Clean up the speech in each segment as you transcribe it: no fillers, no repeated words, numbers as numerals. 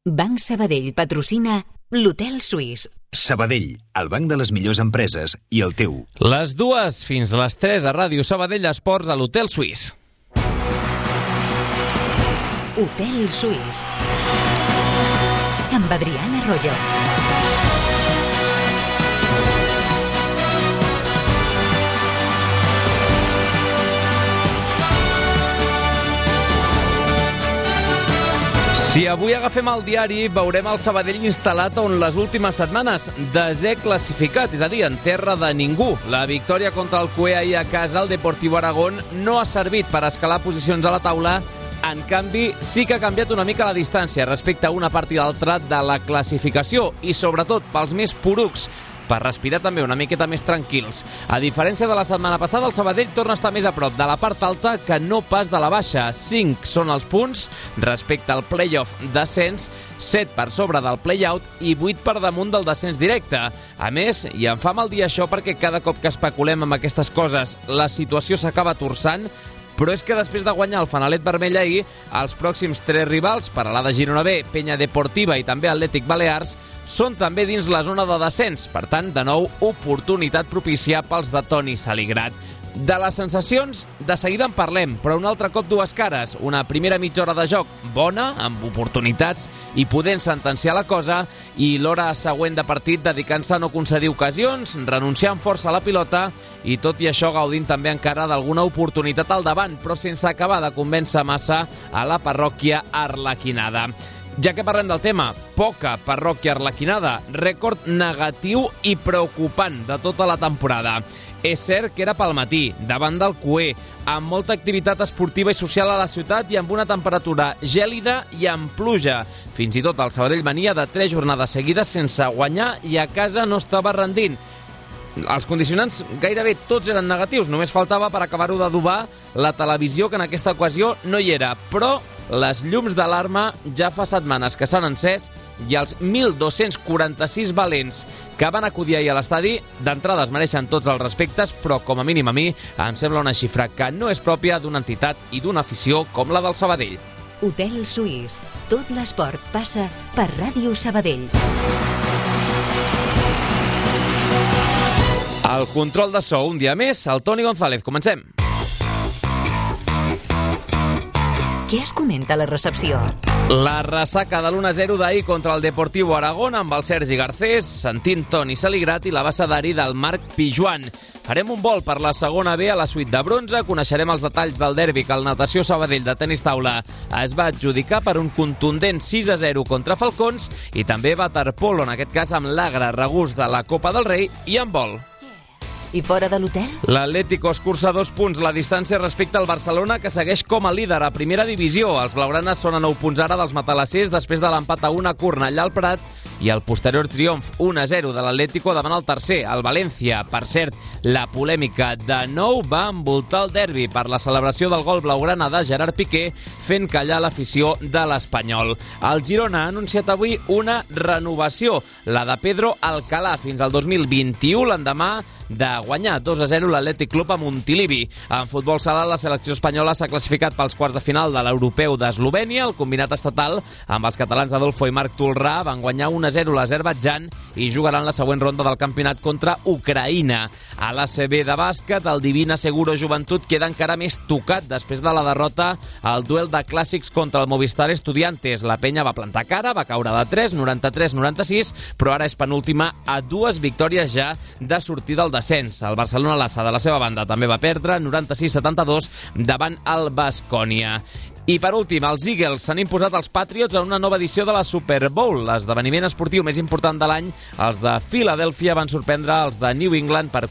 Banc Sabadell patrocina l'Hotel Suís. Sabadell, el banc de les millors empreses i el teu. Les 2 fins a les 3 a Ràdio Sabadell Esports a l'Hotel Suís. Hotel Suís. Amb Adriana Arroyo. Si avui agafem el diari, veurem el Sabadell instal·lat on les últimes setmanes, desè classificat, és a dir, en terra de ningú. La victòria contra el CUE ahir a casa, el Deportivo Aragón, no ha servit per escalar posicions a la taula. En canvi, sí que ha canviat una mica la distància respecte a una part i l'altra de la classificació i, sobretot, pels més porucs, per respirar també una miqueta més tranquils. A diferència de la setmana passada, el Sabadell torna a estar més a prop de la part alta que no pas de la baixa. 5 són els punts respecte al play-off descens, 7 per sobre del play-out i 8 per damunt del descens directe. A més, i em fa mal dir això perquè cada cop que especulem amb aquestes coses la situació s'acaba torçant, però és que després de guanyar el Fanalet Vermell ahir, els pròxims 3 rivals, Peralada Girona B, Penya Deportiva i també Atlètic Balears, són també dins la zona de descens. Per tant, de nou, oportunitat propícia pels de Toni Saligrat. De les sensacions, de seguida en parlem, però un altre cop dues cares. Una primera mitja hora de joc bona, amb oportunitats i podent sentenciar la cosa, i l'hora següent de partit dedicant-se a no concedir ocasions, renunciant força a la pilota i tot i això gaudint també encara d'alguna oportunitat al davant, però sense acabar de convèncer massa a la parròquia arlequinada. Ja que parlem del tema, poca parròquia arlequinada, rècord negatiu i preocupant de tota la temporada. És cert que era pel matí, davant del CUE, amb molta activitat esportiva i social a la ciutat i amb una temperatura gèlida i amb pluja. Fins i tot el Sabadell venia de 3 jornades seguides sense guanyar i a casa no estava rendint. Els condicionants gairebé tots eren negatius, només faltava per acabar-ho d'adobar la televisió, que en aquesta ocasió no hi era, però les llums d'alarma ja fa setmanes que s'han encès i els 1.246 valents que van acudir ahir a l'estadi d'entrada es mereixen tots els respectes, però com a mínim a mi em sembla una xifra que no és pròpia d'una entitat i d'una afició com la del Sabadell. Hotel Suís. Tot l'esport passa per Ràdio Sabadell. El control de so, un dia més, el Toni González. Comencem. Què es comenta a la recepció? La ressaca de l'1-0 d'ahir contra el Deportivo Aragón amb el Sergi Garcés, sentint Toni Saligrat i la bassa d'Ari del Marc Pijuan. Farem un vol per la segona B a la suite de bronze, coneixerem els detalls del derbi que el Natació Sabadell de tenis taula es va adjudicar per un contundent 6-0 contra Falcons i també waterpolo, en aquest cas amb l'Agra regús de la Copa del Rei i amb vol. I fora de l'hotel? L'Atlético escurça 2 punts la distància respecte al Barcelona, que segueix com a líder a primera divisió. Els blaugranes són a 9 punts ara dels matalassers després de l'empat a 1 a Cornellà al Prat i el posterior triomf 1-0 de l'Atlético davant el tercer, el València. Per cert, la polèmica de nou va envoltar el derbi per la celebració del gol blaugrana de Gerard Piqué, fent callar l'afició de l'Espanyol. El Girona ha anunciat avui una renovació, la de Pedro Alcalá, fins al 2021, l'endemà de guanyar 2-0 l'Atlètic Club a Montilivi. En futbol sala, la selecció espanyola s'ha classificat pels quarts de final de l'Europeu d'Eslovènia. El combinat estatal, amb els catalans Adolfo i Marc Tolrà, van guanyar 1-0 l'Azerbaidjan i jugaran la següent ronda del campionat contra Ucraïna. A l'ACB de bàsquet, el Divina Seguro Joventut queda encara més tocat després de la derrota al duel de clàssics contra el Movistar Estudiantes. La penya va plantar cara, va caure de 3, 93-96, però ara és penúltima a 2 victòries ja de sortir del descens. El Barcelona Lassa, de la seva banda, també va perdre 96-72 davant el Baskonia. I per últim, els Eagles s'han imposat als Patriots en una nova edició de la Super Bowl. L'esdeveniment esportiu més important de l'any, els de Filadèlfia van sorprendre els de New England per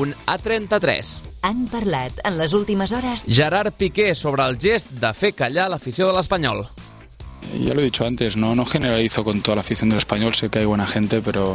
41-33. Han parlat en les últimes hores Gerard Piqué sobre el gest de fer callar l'afició de l'Espanyol. Ya lo he dicho antes, no generalizo con toda la afición del Español, sé que hay buena gente, pero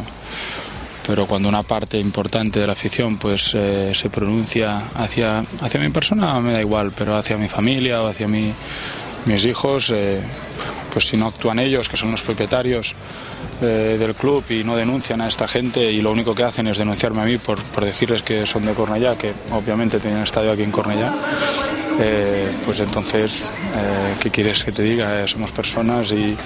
cuando una parte importante de la afición pues se pronuncia hacia mi persona, me da igual, pero hacia mi familia o hacia mis hijos, pues si no actúan ellos, que son los propietarios del club, y no denuncian a esta gente y lo único que hacen es denunciarme a mí por decirles que son de Cornellá, que obviamente tienen estadio aquí en Cornellá, pues entonces, ¿qué quieres que te diga? Somos personas y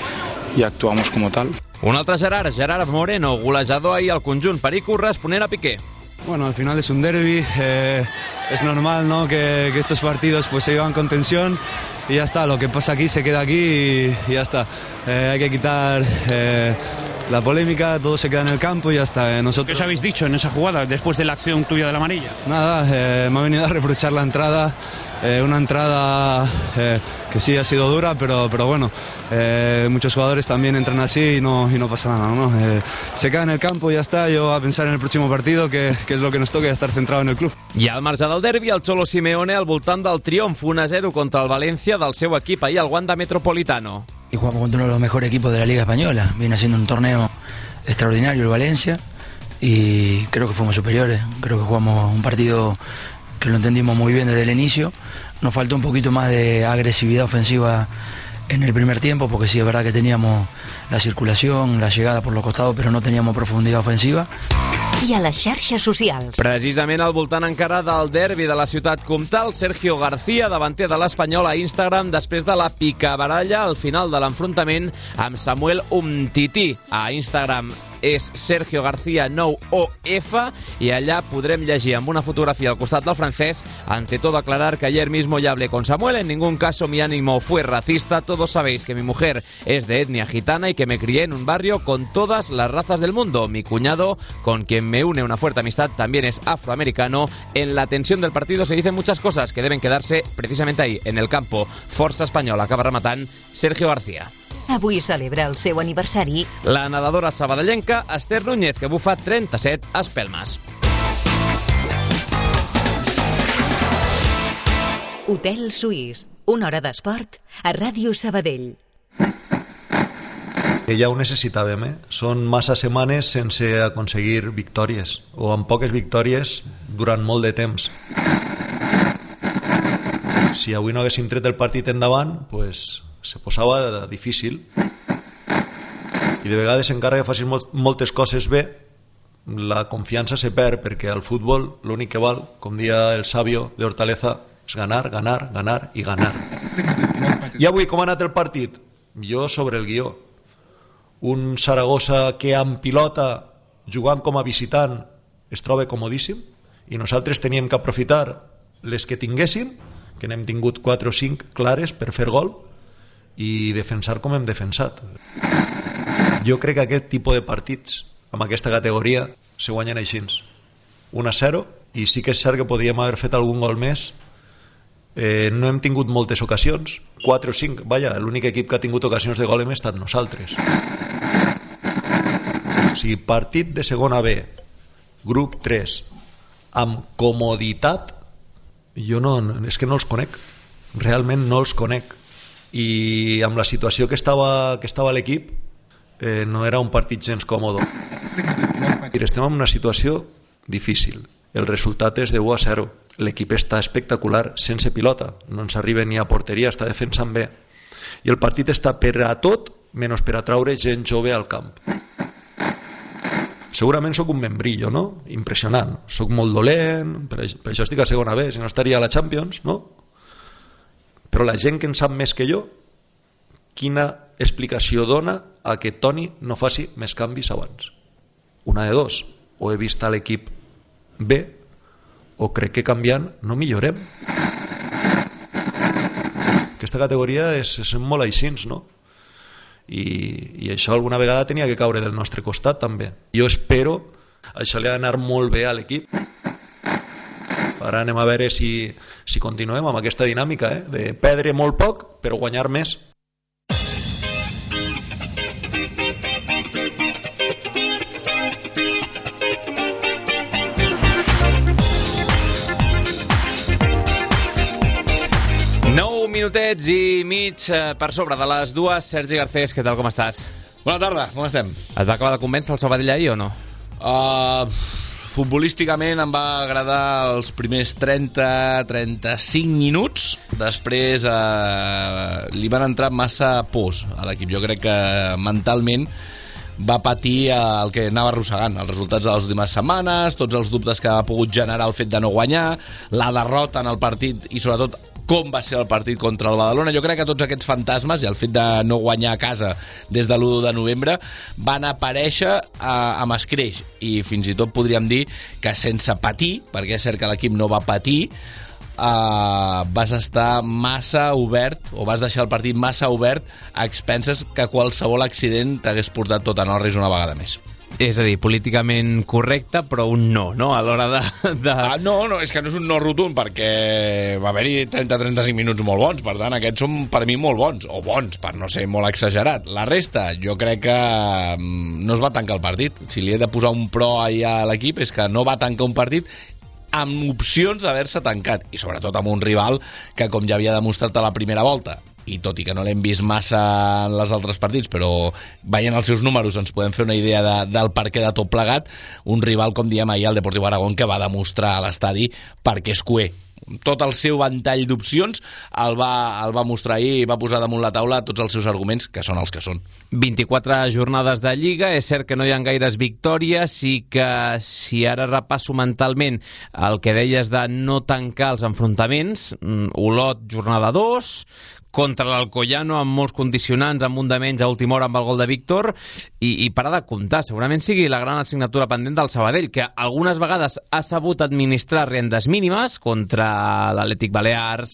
y actuamos como tal. Un altre Gerard Moreno, golejador ahir al conjunt Perico, responent a Piqué. Bueno, al final es un derbi, es normal, ¿no?, que estos partidos pues se llevan con tensión y ya está, lo que pasa aquí se queda aquí y ya está. Hay que quitar la polémica, todo se queda en el campo y ya está. ¿Qué os habéis dicho en esa jugada después de la acción tuya de la amarilla? Nada, me ha venido a reprochar la entrada, una entrada que sí ha sido dura, pero bueno, muchos jugadores también entran así y no pasa nada, ¿no? Se queda en el campo y ya está, yo a pensar en el próximo partido, que es lo que nos toca, y a estar centrado en el club. I al marge del derbi, el Cholo Simeone al voltant del triomf 1-0 contra el València del seu equip ahir al Wanda Metropolitano. Y jugamos contra uno de los mejores equipos de la Liga Española. Viene haciendo un torneo extraordinario el Valencia y creo que fuimos superiores. Creo que jugamos un partido que lo entendimos muy bien desde el inicio. Nos faltó un poquito más de agresividad ofensiva en el primer tiempo, porque sí es verdad que teníamos la circulación, la llegada por los costados, pero no teníamos profundidad ofensiva. I a les xarxes socials. Precisament al voltant encara del derbi de la ciutat comtal, Sergio García, davanter de l'Espanyol, a Instagram, després de la picabaralla al final de l'enfrontament amb Samuel Umtiti. A Instagram és Sergio García 9OF y allá podrem llegir amb una fotografía al costat del francés: ante todo aclarar que ayer mismo ya hablé con Samuel, en ningún caso mi ánimo fue racista, todos sabéis que mi mujer es de etnia gitana y que me crié en un barrio con todas las razas del mundo. Mi cuñado, con quien me une una fuerte amistad, también es afroamericano. En la tensión del partido se dicen muchas cosas que deben quedarse precisamente ahí, en el campo. Força Espanyola, acaba rematant Sergio García. Avui celebra el seu aniversari la nedadora sabadellenca Esther Núñez, que bufa 37 espelmes. Hotel Suís, una hora d'esport a Ràdio Sabadell. Que ja ho necessitàvem, Són massa setmanes sense aconseguir victòries, o amb poques victòries durant molt de temps. Si avui no haguéssim tret el partit endavant, pues se posava difícil. I de vegades, encara que facis moltes coses bé, la confiança se perd, perquè al futbol l'únic que val, com dia el sabio de Hortaleza, és ganar, ganar, ganar i ganar. I avui com ha anat el partit? Jo sobre el guió. Un Saragossa que amb pilota, jugant com a visitant, es troba comodíssim, i nosaltres teníem que aprofitar les que tinguéssim, que n'hem tingut 4 o 5 clares per fer gol, i defensar com hem defensat. Jo crec que aquest tipus de partits, amb aquesta categoria, se guanyen així. 1-0, i sí que és cert que podríem haver fet algun gol més. No hem tingut moltes ocasions, 4 o 5, vaja, l'únic equip que ha tingut ocasions de gol hem estat nosaltres. O sigui, partit de segona B, grup 3, amb comoditat, jo és que no els conec, realment no els conec. I amb la situació que estava l'equip, no era un partit gens còmode. Estem en una situació difícil. El resultat és de 1-0. L'equip està espectacular sense pilota. No ens arriba ni a porteria, està defensant bé. I el partit està per a tot menys per a traure gent jove al camp. Segurament sóc un membrillo, no? Impressionant. Sóc molt dolent, per això estic a segona B, si no estaria a la Champions, no? Però la gent que en sap més que jo, quina explicació dona a que Toni no faci més canvis abans? Una de dos, o he vist a l'equip B, o crec que canviant no millorem. Aquesta categoria és molt aixins, no? I això alguna vegada tenia que caure del nostre costat també. Jo espero, això li ha d'anar molt bé a l'equip. Ara anem a veure si continuem amb aquesta dinàmica, de perdre molt poc però guanyar més. Minutets i mig per sobre de les dues. Sergi Garcés, què tal, com estàs? Bona tarda, com estem? Et va acabar de convèncer el Sabadell ahir o no? Futbolísticament em va agradar els primers 30-35 minuts. Després li van entrar massa pors a l'equip. Jo crec que mentalment va patir el que anava arrossegant, els resultats de les últimes setmanes, tots els dubtes que ha pogut generar el fet de no guanyar, la derrota en el partit i sobretot com va ser el partit contra el Badalona. Jo crec que tots aquests fantasmes i el fet de no guanyar a casa des de l'1 de novembre van aparèixer amb escreix, i fins i tot podríem dir que sense patir, perquè és cert que l'equip no va patir, vas estar massa obert, o vas deixar el partit massa obert a expenses que qualsevol accident t'hagués portat tot a Norris una vegada més. És a dir, políticament correcte, però un no, no? A l'hora de... No, és que no és un no rotund, perquè va haver-hi 30-35 minuts molt bons, per tant, aquests són per mi molt bons, o bons, per no ser molt exagerat. La resta, jo crec que no es va tancar el partit. Si li he de posar un pro a l'equip és que no va tancar un partit amb opcions d'haver-se tancat, i sobretot amb un rival que, com ja havia demostrat a la primera volta, i tot i que no l'hem vist massa en els altres partits, però veient els seus números ens podem fer una idea del perquè de tot plegat, un rival, com diem ahir, el Deportiu Aragón, que va demostrar a l'estadi perquè és cuer. Tot el seu ventall d'opcions el va mostrar ahir i va posar damunt la taula tots els seus arguments, que són els que són. 24 jornades de Lliga, és cert que no hi ha gaires victòries, i que si ara repasso mentalment el que deies de no tancar els enfrontaments, Olot, jornada 2, contra l'Alcoyano amb molts condicionants, amb un de menys a última hora amb el gol de Víctor, i parar de comptar. Segurament sigui la gran assignatura pendent del Sabadell, que algunes vegades ha sabut administrar rendes mínimes contra l'Atlètic Balears,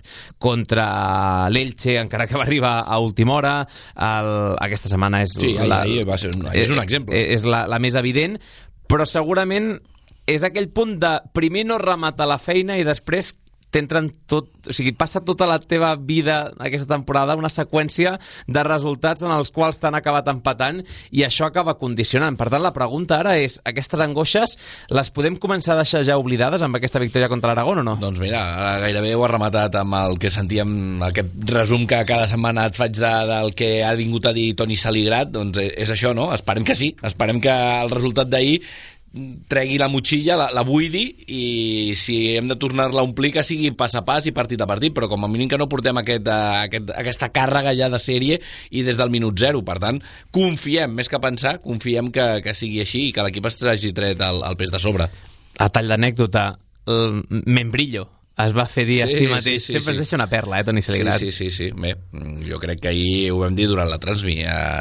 contra l'Elche, encara que va arribar a última hora. Aquesta setmana és... Sí, ahir va ser és un exemple. És la més evident, però segurament és aquell punt de primer no rematar la feina i després t'entren tot, o sigui, passa tota la teva vida aquesta temporada una seqüència de resultats en els quals t'han acabat empatant, i això acaba condicionant. Per tant, la pregunta ara és, aquestes angoixes les podem començar a deixar ja oblidades amb aquesta victòria contra l'Aragón o no? Doncs mira, ara gairebé ho ha rematat amb el que sentíem, aquest resum que cada setmana et faig del que ha vingut a dir Toni Saligrat. Doncs és això, no? Esperem que sí, esperem que el resultat d'ahir tregui la motxilla, la buidi, i si hem de tornar-la a omplir que sigui pas a pas i partit a partit, però com a mínim que no portem aquesta càrrega ja de sèrie i des del minut 0. Per tant, confiem, més que pensar, confiem que sigui així i que l'equip es hagi tret el pes de sobre. A tall d'anècdota, el membrillo es va fer dir a si mateix. Sempre ens deixa una perla, Toni Saligrat. Sí. Bé, jo crec que ahir ho vam dir durant la transmi.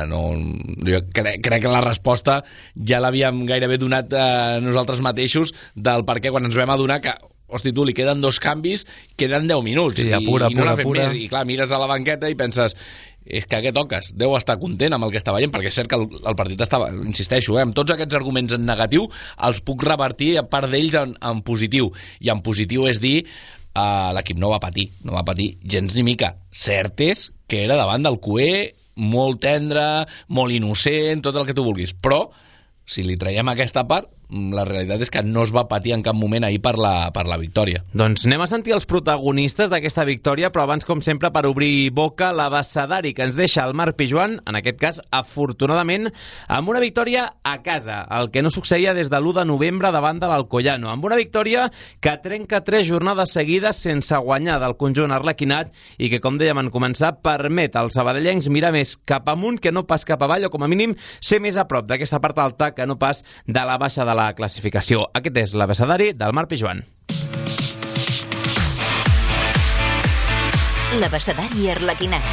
Jo crec que la resposta ja l'havíem gairebé donat nosaltres mateixos del perquè quan ens vam adonar que, hosti, tu, li queden 2 canvis, queden 10 minuts, i no l'ha fet més. I clar, mires a la banqueta i penses, és que què toques? Deu estar content amb el que està veient, perquè és cert que el partit estava, insisteixo, amb tots aquests arguments en negatiu els puc revertir a part d'ells en positiu, i en positiu és dir l'equip no va patir gens ni mica. Cert és que era davant del cuer, molt tendre, molt innocent, tot el que tu vulguis, però si li traiem aquesta part, la realitat és que no es va patir en cap moment ahir per la victòria. Doncs anem a sentir els protagonistes d'aquesta victòria, però abans, com sempre, per obrir boca, l'abecedari que ens deixa el Marc Pijuan, en aquest cas, afortunadament, amb una victòria a casa, el que no succeïa des de l'1 de novembre davant de l'Alcoyano, amb una victòria que trenca 3 jornades seguides sense guanyar del conjunt arlequinat i que, com dèiem en començar, permet als sabadellencs mirar més cap amunt que no pas cap avall, o com a mínim ser més a prop d'aquesta part alta que no pas de la baixa de la classificació. Aquest és l'abecedari del Marc Pijuan. L'abecedari arlequinat.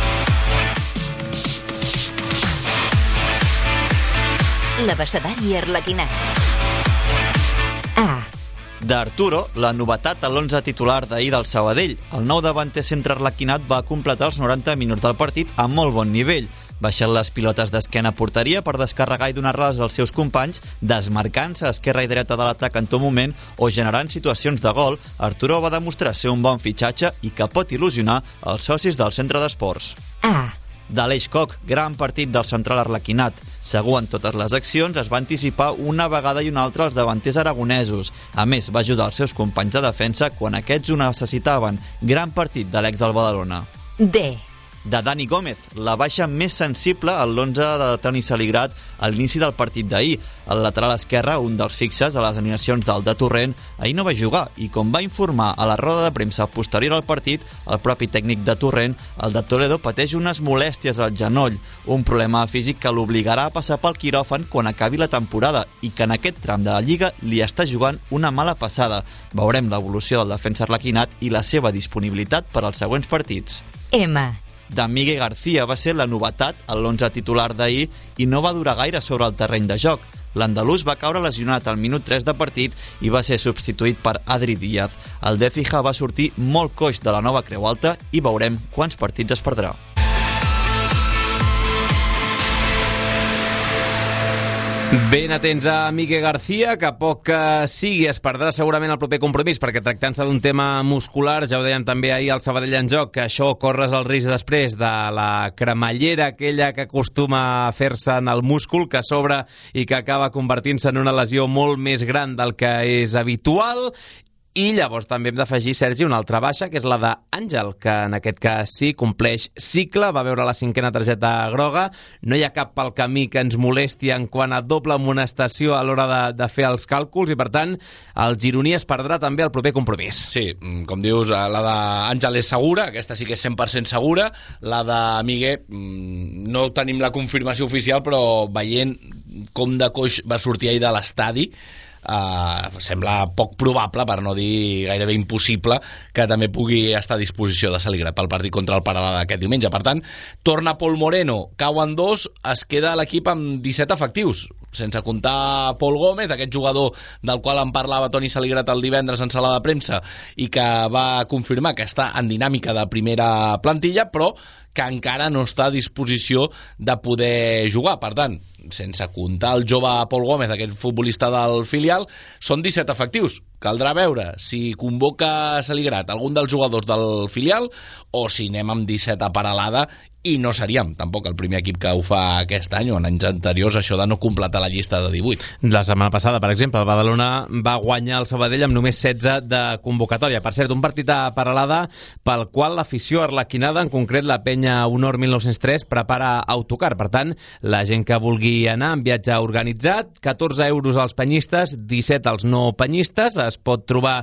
L'abecedari arlequinat. A. D'Arturo, la novetat a l'11 titular d'ahir del Sabadell. El nou davanter centre arlequinat va completar els 90 minuts del partit amb molt bon nivell, baixant les pilotes d'esquena a porteria per descarregar i donar-les als seus companys, desmarcant-se a esquerra i dreta de l'atac en tot moment o generant situacions de gol. Arturo va demostrar ser un bon fitxatge i que pot il·lusionar els socis del centre d'esports. A. D'Aleix Koch, gran partit del central arlequinat. Segur en totes les accions, es va anticipar una vegada i una altra als davanters aragonesos. A més, va ajudar els seus companys de defensa quan aquests ho necessitaven. Gran partit de l'ex del Badalona. D. de Dani Gómez, la baixa més sensible a l'11 de Toni Saligrat a l'inici del partit d'ahir. El lateral esquerre, un dels fixes a les animacions del de Torrent, ahir no va jugar i, com va informar a la roda de premsa posterior al partit, el propi tècnic de Torrent, el de Toledo pateix unes molèsties al genoll, un problema físic que l'obligarà a passar pel quiròfan quan acabi la temporada i que en aquest tram de la Lliga li està jugant una mala passada. Veurem l'evolució del defensa arlequinat i la seva disponibilitat per als següents partits. Miguel García va ser la novetat a l'11 titular d'ahir i no va durar gaire sobre el terreny de joc. L'andalús va caure lesionat al minut 3 de partit i va ser substituït per Adri Díaz. El Décija va sortir molt coix de la nova Creu Alta i veurem quants partits es perdrà. Ben atents a Miguel García, que poc que sigui es perdrà segurament el proper compromís, perquè tractant-se d'un tema muscular, ja ho dèiem també ahir al Sabadell en Joc, que això corres el risc després de la cremallera aquella que acostuma a fer-se en el múscul, que s'obre i que acaba convertint-se en una lesió molt més gran del que és habitual. I llavors també hem d'afegir, Sergi, una altra baixa, que és la d'Àngel, que en aquest cas sí, compleix cicle, va veure la 5a targeta groga, no hi ha cap pel camí que ens molesti en quant a doble amonestació a l'hora de fer els càlculs i, per tant, el gironí es perdrà també el proper compromís. Sí, com dius, la d'Àngel és segura, aquesta sí que és 100% segura, la de Miguel no tenim la confirmació oficial, però veient com de coix va sortir ahir de l'estadi, sembla poc probable, per no dir gairebé impossible, que també pugui estar a disposició de Saligrat pel partit contra el Peralada aquest diumenge. Per tant, torna Pol Moreno, cauen 2, es queda l'equip amb 17 efectius, sense comptar Pol Gómez, aquest jugador del qual en parlava Toni Saligrat el divendres en sala de premsa i que va confirmar que està en dinàmica de primera plantilla, però que encara no està a disposició de poder jugar. Per tant, sense comptar el jove Pol Gómez, aquest futbolista del filial, són 17 efectius. Caldrà veure si convoca Saligrat algun dels jugadors del filial o si anem amb 17 a Peralada, i no seríem tampoc el primer equip que ho fa aquest any o en anys anteriors, això de no completar la llista de 18. La setmana passada, per exemple, el Badalona va guanyar el Sabadell amb només 16 de convocatòria. Per cert, un partit a Peralada pel qual l'afició arlequinada, en concret la penya Honor 1903, prepara autocar. Per tant, la gent que vulgui anar en viatge organitzat, 14 euros als penyistes, 17 als no penyistes, es pot trobar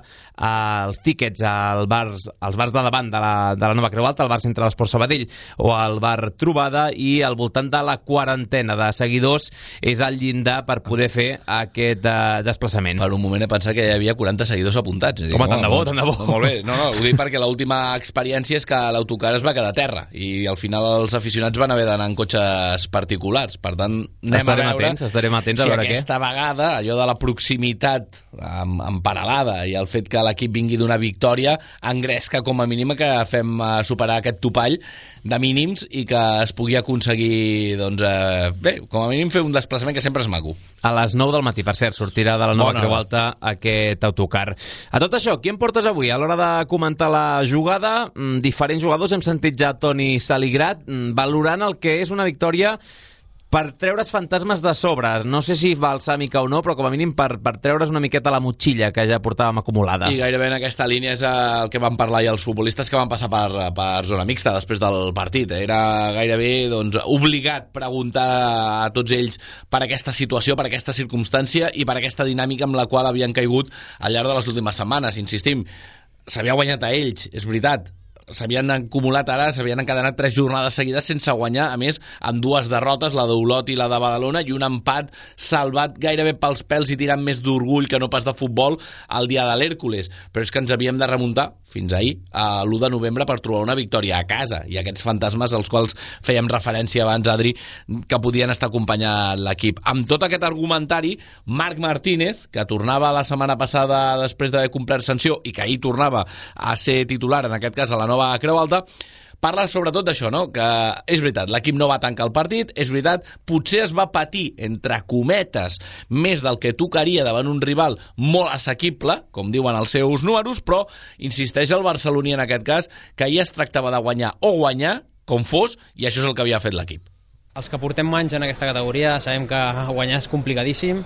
els tíquets als bars de davant de la nova Creu Alta, al bar Centre d'Esport Sabadell o al bar Trobada, i al voltant de la quarantena de seguidors és el llindar per poder fer aquest desplaçament. Per un moment he pensat que hi havia 40 seguidors apuntats. Home, tant de bo, tant de bo. Molt bé, no, ho dic perquè l'última experiència és que l'autocar es va quedar a terra i al final els aficionats van haver d'anar en cotxes particulars. Per tant, estarem atents a si veure aquesta vegada allò de la proximitat amb Peralada i el fet que l'equip vingui d'una victòria engresca com a mínim que fem superar aquest topall de mínims i que es pugui aconseguir, doncs, bé, com a mínim fer un desplaçament que sempre és maco. A les 9 del matí, per cert, sortirà de la nova Creu Alta aquest autocar. A tot això, qui em portes avui? A l'hora de comentar la jugada, diferents jugadors, hem sentit ja Toni Saligrat valorant el que és una victòria per treure's fantasmes de sobre. No sé si balsàmica o no, però com a mínim per treure's una miqueta la motxilla que ja portàvem acumulada. I gairebé en aquesta línia és el que van parlar i els futbolistes que van passar per zona mixta després del partit. Era gairebé obligat preguntar a tots ells per aquesta situació, per aquesta circumstància i per aquesta dinàmica amb la qual havien caigut al llarg de les últimes setmanes. Insistim, s'havia guanyat a ells, és veritat, s'havien encadenat 3 jornades seguides sense guanyar, a més amb 2 derrotes, la d'Olot i la de Badalona, i un empat salvat gairebé pels pèls i tirant més d'orgull que no pas de futbol el dia de l'Hèrcules. Però és que ens havíem de remuntar fins ahir, a l'1 de novembre, per trobar una victòria a casa, i aquests fantasmes als quals fèiem referència abans, Adri, que podien estar acompanyant l'equip. Amb tot aquest argumentari, Marc Martínez, que tornava la setmana passada després d'haver complert sanció i que ahir tornava a ser titular, en aquest cas a la nova Creu Alta, parla sobretot d'això, no? Que és veritat, l'equip no va tancar el partit, és veritat, potser es va patir, entre cometes, més del que tocaria davant un rival molt assequible, com diuen els seus números, però insisteix el barceloní en aquest cas, que ahir es tractava de guanyar o guanyar, com fos, i això és el que havia fet l'equip. Els que portem anys en aquesta categoria sabem que guanyar és complicadíssim,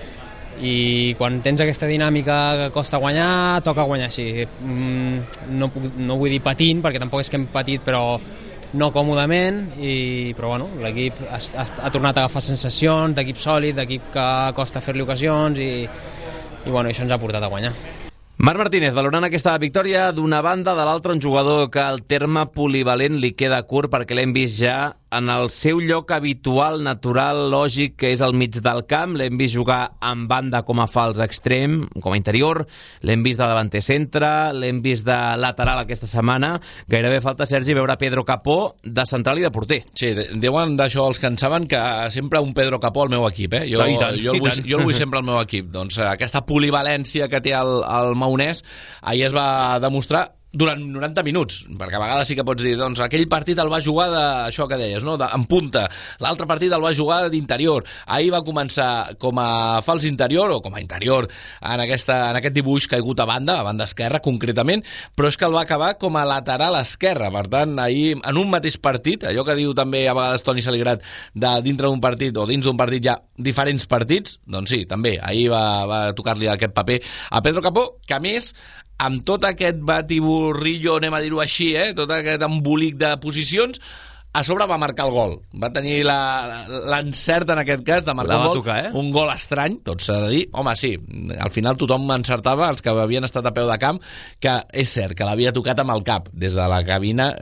i quan tens aquesta dinàmica que costa guanyar, toca guanyar així. No vull dir patint, perquè tampoc és que hem patit, però no còmodament, però bueno, l'equip ha tornat a agafar sensacions d'equip sòlid, d'equip que costa fer-li ocasions i bueno, això ens ha portat a guanyar. Marc Martínez, valorant aquesta victòria d'una banda, de l'altra un jugador que el terme polivalent li queda curt perquè l'hem vist ja en el seu lloc habitual, natural, lògic, que és al mig del camp. L'hem vist jugar en banda com a fals extrem, com a interior, l'hem vist de davanter centre, l'hem vist de lateral aquesta setmana. Gairebé falta, Sergi, veure Pedro Capó de central i de porter. Sí, diuen d'això els que en saben que sempre un Pedro Capó al meu equip, eh? Jo el vull sempre al meu equip. Doncs aquesta polivalència que té el maonès ahir es va demostrar durant 90 minuts, perquè a vegades sí que pots dir, doncs aquell partit el va jugar d'això que deies, no? En punta, l'altre partit el va jugar d'interior, ahir va començar com a fals interior o com a interior en aquest dibuix caigut a banda esquerra concretament, però és que el va acabar com a lateral esquerra. Per tant, ahir en un mateix partit, allò que diu també a vegades Toni Saligrat, de dintre d'un partit o dins d'un partit hi ha diferents partits, doncs sí, també ahir va tocar-li aquest paper a Pedro Capó, que a més amb tot aquest batiburrillo, anem a dir-ho així, tot aquest embolic de posicions, a sobre va marcar el gol. Va tenir l'encert, en aquest cas, de marcar el gol. Un gol estrany, tot s'ha de dir. Home, sí, al final tothom encertava, els que havien estat a peu de camp, que és cert que l'havia tocat amb el cap. Des de la cabina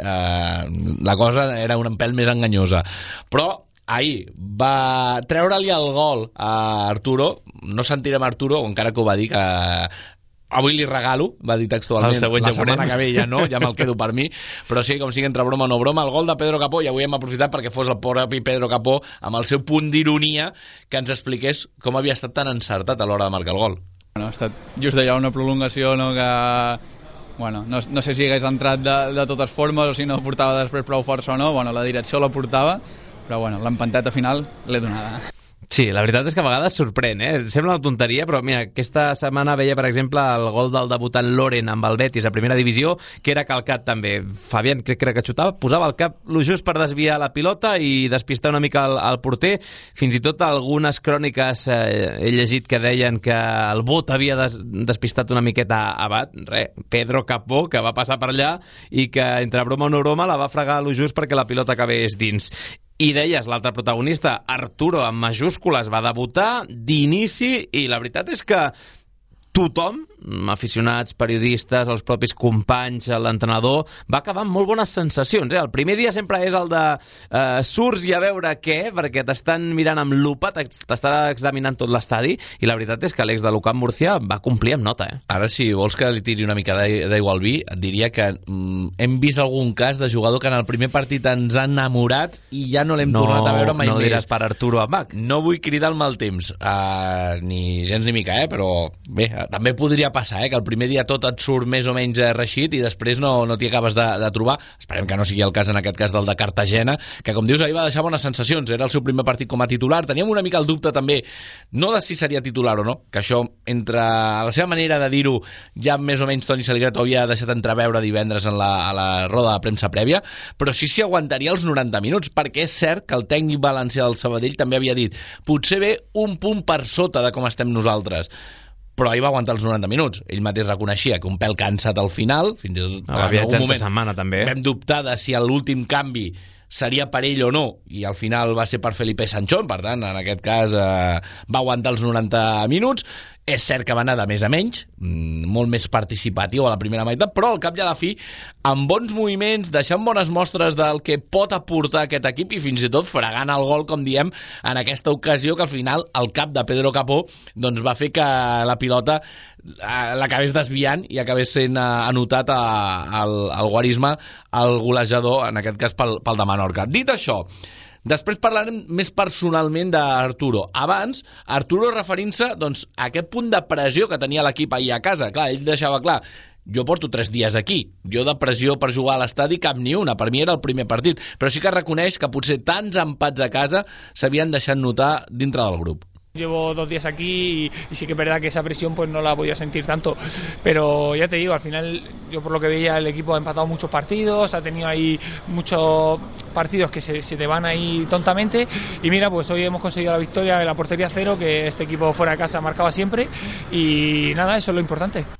la cosa era un pèl més enganyosa. Però ahir va treure-li el gol a Arturo. No sentirem Arturo, encara que ho va dir que avui li regalo, va dir textualment, la setmana que ve ja no, ja me'l quedo per mi, però sí, com sigui, entre broma o no broma, el gol de Pedro Capó, i avui hem aprofitat perquè fos el propi Pedro Capó, amb el seu punt d'ironia, que ens expliqués com havia estat tan encertat a l'hora de marcar el gol. Bueno, ha estat just allà una prolongació, no, que bueno, no sé si hagués entrat de totes formes o si no portava després prou força o no, bueno, la direcció la portava, però bueno, l'empanteta final l'he donada. Sí, la veritat és que a vegades sorprèn, Sembla una tonteria, però mira, aquesta setmana veia, per exemple, el gol del debutant Loren amb el Betis a primera divisió, que era calcat també. Fabián, crec que xutava, posava el cap lo just per desviar la pilota i despistar una mica el porter. Fins i tot algunes cròniques he llegit que deien que el Bot havia despistat una miqueta a Bat. Pedro Capó, que va passar per allà i que, entre broma o no broma, la va fregar lo just perquè la pilota acabés dins. I deies, l'altre protagonista, Arturo, amb majúscules, va debutar d'inici i la veritat és que tothom, aficionats, periodistes, els propis companys, l'entrenador, va acabar amb molt bones sensacions. El primer dia sempre és el de surts i a veure què, perquè t'estan mirant amb lupa, t'estan examinant tot l'estadi, i la veritat és que l'ex de l'UCAM Murcia va complir amb nota. Ara, si vols que li tiri una mica d'aigua al vi, et diria que hem vist algun cas de jugador que en el primer partit ens ha enamorat i ja no l'hem tornat a veure mai més. No diràs per Arturo Abac. No vull cridar el mal temps, ni gens ni mica, però bé, també podria passar, que el primer dia tot et surt més o menys reixit i després no t'hi acabes de trobar. Esperem que no sigui el cas, en aquest cas, del de Cartagena, que, com dius, ahir va deixar bones sensacions. Era el seu primer partit com a titular. Teníem una mica el dubte també, no de si seria titular o no, que això, entre la seva manera de dir-ho, ja més o menys Toni Saligrat ho havia deixat entreveure divendres a la roda de premsa prèvia, però sí s'hi aguantaria els 90 minuts, perquè és cert que el tècnic valencià del Sabadell també havia dit potser ve un punt per sota de com estem nosaltres, però ahir va aguantar els 90 minuts. Ell mateix reconeixia que un pèl cansat al final, fins i tot en algun moment setmana, també. Vam dubtar de si l'últim canvi seria per ell o no, i al final va ser per Felipe Sanchón, per tant, en aquest cas va aguantar els 90 minuts. És cert que va anar de més a menys, molt més participatiu a la primera meitat, però al cap i a la fi, amb bons moviments, deixant bones mostres del que pot aportar aquest equip i fins i tot fregant el gol, com diem, en aquesta ocasió que al final el cap de Pedro Capó doncs, va fer que la pilota l'acabés desviant i acabés sent anotat al guarisme el golejador, en aquest cas pel de Menorca. Dit això, després parlarem més personalment d'Arturo. Abans, Arturo referint-se doncs, a aquest punt de pressió que tenia l'equip ahir a casa. Clar, ell deixava clar, jo porto 3 dies aquí, jo de pressió per jugar a l'estadi cap ni una, per mi era el primer partit, però sí que reconeix que potser tants empats a casa s'havien deixat notar dintre del grup. Llevo 2 días aquí y sí que es verdad que esa presión pues no la podía sentir tanto, pero ya te digo, al final yo por lo que veía el equipo ha empatado muchos partidos, ha tenido ahí muchos partidos que se te van ahí tontamente y mira, pues hoy hemos conseguido la victoria en la portería 0, que este equipo fuera de casa marcaba siempre y nada, eso es lo importante.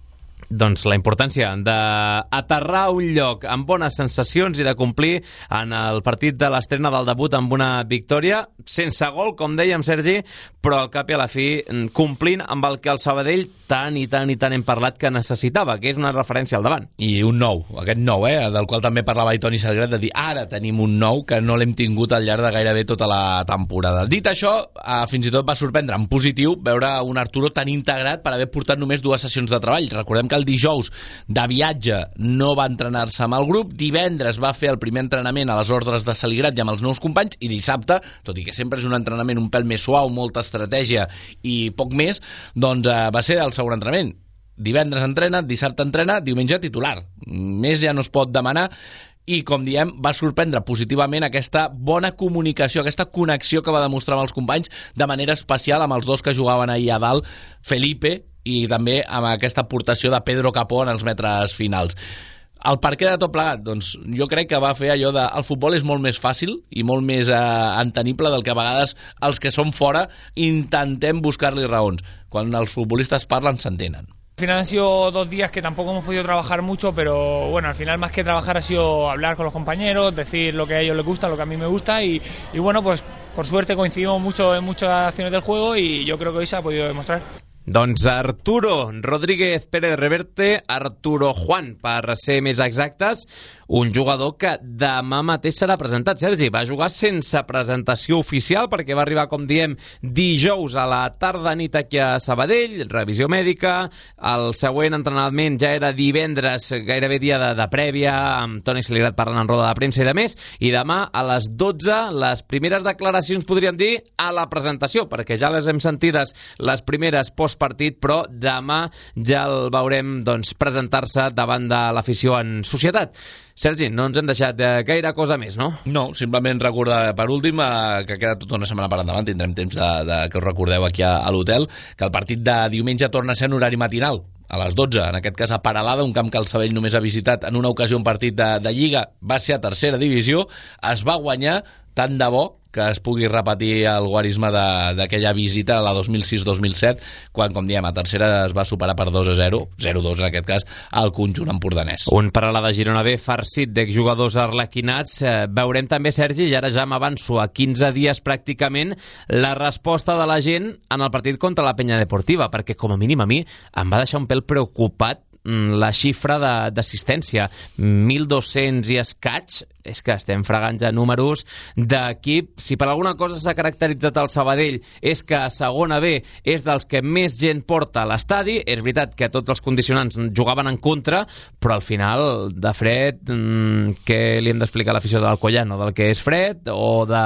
Doncs la importància d'aterrar a un lloc amb bones sensacions i de complir en el partit de l'estrena del debut amb una victòria, sense gol, com dèiem, Sergi, però al cap i a la fi complint amb el que el Sabadell tant i tant hem parlat que necessitava, que és una referència al davant. I un nou, aquest nou, del qual també parlava Toni Salgret, de dir, ara tenim un nou que no l'hem tingut al llarg de gairebé tota la temporada. Dit això, fins i tot va sorprendre en positiu veure un Arturo tan integrat per haver portat només 2 sessions de treball. Recordem que el dijous de viatge no va entrenar-se amb el grup, divendres va fer el primer entrenament a les ordres de Saligrat i amb els nous companys, i dissabte, tot i que sempre és un entrenament un pèl més suau, molta estratègia i poc més, doncs va ser el segon entrenament. Divendres entrena, dissabte entrena, diumenge titular. Més ja no es pot demanar. I, com diem, va sorprendre positivament aquesta bona comunicació, aquesta connexió que va demostrar amb els companys, de manera especial amb els 2 que jugaven ahir a dalt, Felipe, i també amb aquesta aportació de Pedro Capó en els metres finals. El perquè de tot plegat? Doncs jo crec que va fer allò de el futbol és molt més fàcil i molt més entenible del que a vegades els que som fora intentem buscar-li raons. Quan els futbolistes parlen s'entenen. Al final han sido 2 días que tampoco hemos podido trabajar mucho, pero bueno, al final más que trabajar ha sido hablar con los compañeros, decir lo que a ellos les gusta, lo que a mí me gusta y bueno, pues por suerte coincidimos mucho en muchas acciones del juego y yo creo que hoy se ha podido demostrar. Doncs Arturo Rodríguez Pérez Reverte, Arturo Juan, per ser més exactes, un jugador que demà mateix serà presentat. Sergi, va jugar sense presentació oficial perquè va arribar, com diem, dijous a la tarda-nit aquí a Sabadell, revisió mèdica, el següent entrenament ja era divendres, gairebé dia de prèvia, amb Toni Saligrat parlant en roda de premsa i de més, i demà a les 12 les primeres declaracions, podríem dir, a la presentació, perquè ja les hem sentides les primeres postpartit, però demà ja el veurem presentar-se davant de l'afició en societat. Sergi, no ens hem deixat gaire cosa més, no? No, simplement recordar per últim que queda tota una setmana per endavant, tindrem temps de que us recordeu aquí a l'hotel, que el partit de diumenge torna a ser en horari matinal, a les 12, en aquest cas a Peralada, un camp que el Sabadell només ha visitat en una ocasió un partit de Lliga, va ser a tercera divisió, es va guanyar, tant de bo que es pugui repetir el guarisme d'aquella visita a la 2006-2007, quan, com diem, a tercera es va superar per 2-0, 0-2 en aquest cas, al conjunt empordanès. Un Peralada Girona B farcit d'exjugadors arlequinats. Veurem també, Sergi, i ara ja m'avanço a 15 dies pràcticament, la resposta de la gent en el partit contra la Penya Deportiva, perquè com a mínim a mi em va deixar un pèl preocupat la xifra d'assistència, 1.200 i escaig. És que estem fregant ja números d'equip. Si per alguna cosa s'ha caracteritzat el Sabadell és que a segona B és dels que més gent porta a l'estadi. És veritat que tots els condicionants jugaven en contra, però al final de fred, què li hem d'explicar a l'afició de l'Alcoyano? Del que és fred o de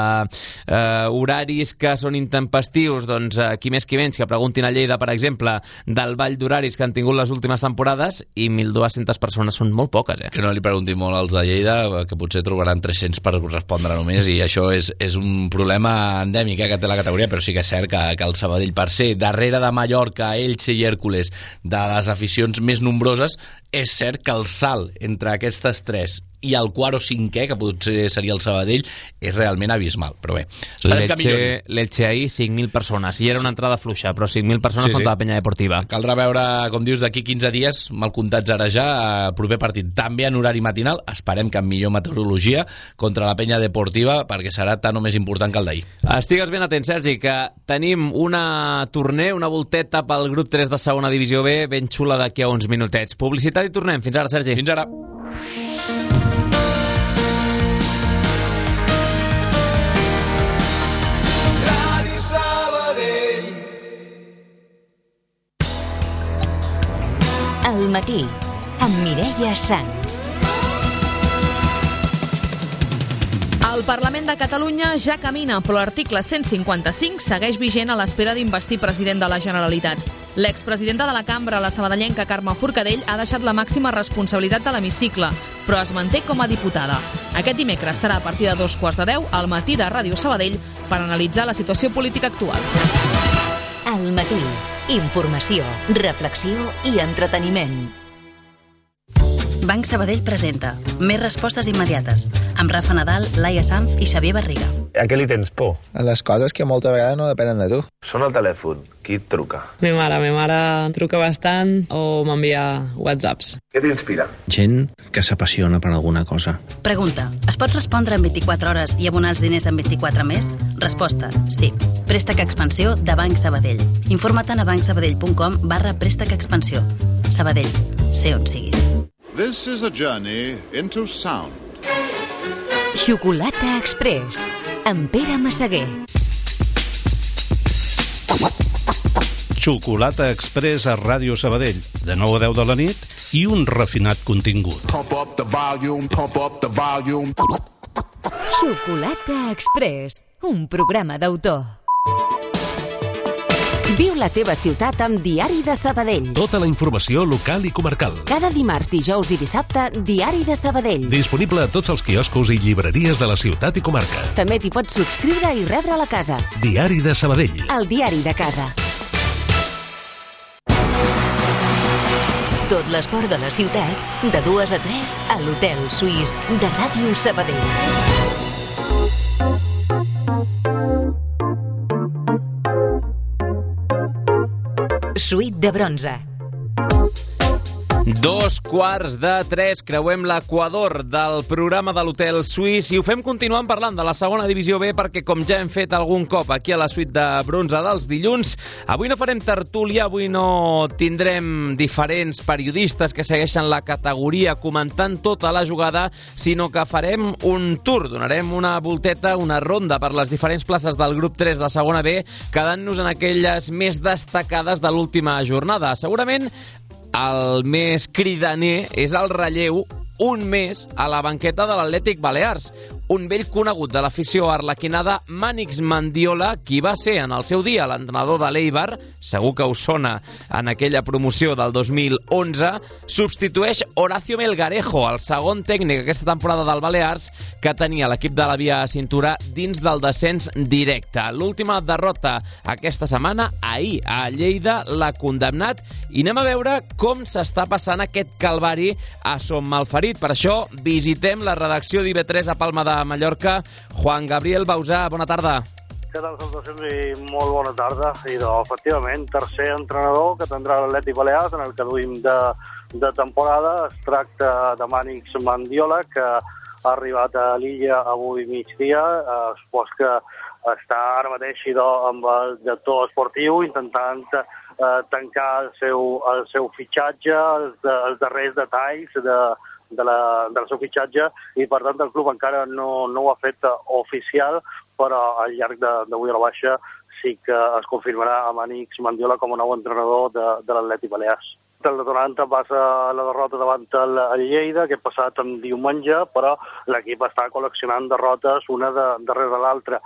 horaris que són intempestius? Doncs qui més qui menys, que preguntin a Lleida, per exemple, del ball d'horaris que han tingut les últimes temporades, i 1.200 persones són molt poques. Que no li preguntin molt als de Lleida, que potser trobaran 300 per respondre només, i això és un problema endèmic que té la categoria, però sí que és cert que el Sabadell, per ser darrere de Mallorca, Elche i Hèrcules, de les aficions més nombroses, és cert que el salt entre aquestes 3 i el quart o cinquè, que potser seria el Sabadell, és realment abismal, però bé. L'Elche ahir, 5.000 persones, i era una entrada fluixa, però 5.000 persones contra la Penya Deportiva. Caldrà veure, com dius, d'aquí 15 dies, mal comptats ara ja, el proper partit també en horari matinal, esperem que amb millor meteorologia, contra la Penya Deportiva, perquè serà tan o més important que el d'ahir. Estigues ben atent, Sergi, que tenim una volteta pel grup 3 de segona divisió B, ben xula d'aquí a uns minutets. Publicitat i tornem. Fins ara, Sergi. Fins ara. Al matí, amb Mireia Sans. El Parlament de Catalunya ja camina, però l'article 155 segueix vigent a l'espera d'investir president de la Generalitat. L'expresidenta de la cambra, la sabadellenca Carme Forcadell, ha deixat la màxima responsabilitat de l'hemicicle, però es manté com a diputada. Aquest dimecres serà a partir de 2:15 al matí de Ràdio Sabadell per analitzar la situació política actual. Al matí, informació, reflexió i entreteniment. Banc Sabadell presenta Més respostes immediates, amb Rafa Nadal, Laia Sanz i Xavier Barriga. A què li tens por? A les coses que moltes vegades no depenen de tu. Sona el telèfon. Qui et truca? Ma mare truca bastant o m'envia whatsapps. Què t'inspira? Gent que s'apassiona per alguna cosa. Pregunta, es pot respondre en 24 hores i abonar els diners en 24 més? Resposta, sí. Préstec Expansió de Banc Sabadell. Informa't a bancsabadell.com/préstec expansió. Sabadell, sé on siguis. This is a journey into sound. Xocolata Express, amb Pere Massaguer. Xocolata Express a Ràdio Sabadell, de 9 a 10 de la nit, i un refinat contingut. Pump up the volume, pump up the volume. Xocolata Express, un programa d'autor. Viu la teva ciutat amb Diari de Sabadell. Tota la informació local i comarcal. Cada dimarts, dijous i dissabte, Diari de Sabadell. Disponible a tots els quioscos i llibreries de la ciutat i comarca. També t'hi pots subscriure i rebre a la casa. Diari de Sabadell. El diari de casa. Tot l'esport de la ciutat, de 2 a 3, a l'Hotel Suís de Ràdio Sabadell. Suite de bronze. 2:15, creuem l'equador del programa de l'Hotel Suís i ho fem continuant parlant de la segona divisió B perquè, com ja hem fet algun cop aquí a la suite de bronze dels dilluns, avui no farem tertúlia, avui no tindrem diferents periodistes que segueixen la categoria comentant tota la jugada, sinó que farem un tour, donarem una volteta, una ronda per les diferents places del grup 3 de segona B, quedant-nos en aquelles més destacades de l'última jornada. Segurament el més cridaner és el relleu, un més a la banqueta de l'Atlètic Balears. Un vell conegut de l'afició arlequinada, Mànix Mandiola, qui va ser en el seu dia l'entrenador de l'Eibar, segur que us sona en aquella promoció del 2011, substitueix Horacio Melgarejo, el segon tècnic aquesta temporada del Balears, que tenia l'equip de la Via Cintura dins del descens directe. L'última derrota aquesta setmana, ahir, a Lleida, l'ha condemnat, i anem a veure com s'està passant aquest calvari a Son Malferit. Per això visitem la redacció d'IV3 a Palma de Mallorca. Juan Gabriel Bausà, bona tarda. Què tal, salutacions i molt bona tarda. I efectivament, tercer entrenador que tindrà l'Atlètic Balears en el que duim de temporada. Es tracta de Mànix Mandiola, que ha arribat a l'illa avui migdia. Supos que està ara mateix amb el director esportiu intentant tancar el seu fitxatge, els darrers detalls del seu fitxatge, i per tant el club encara no ho ha fet oficial, però al llarg d'avui a la baixa sí que es confirmarà a Mànix Mandiola com a nou entrenador de l'Atlètic Balears. El detonant va ser la derrota davant el Lleida, que ha passat en diumenge, però l'equip està col·leccionant derrotes una darrere l'altra.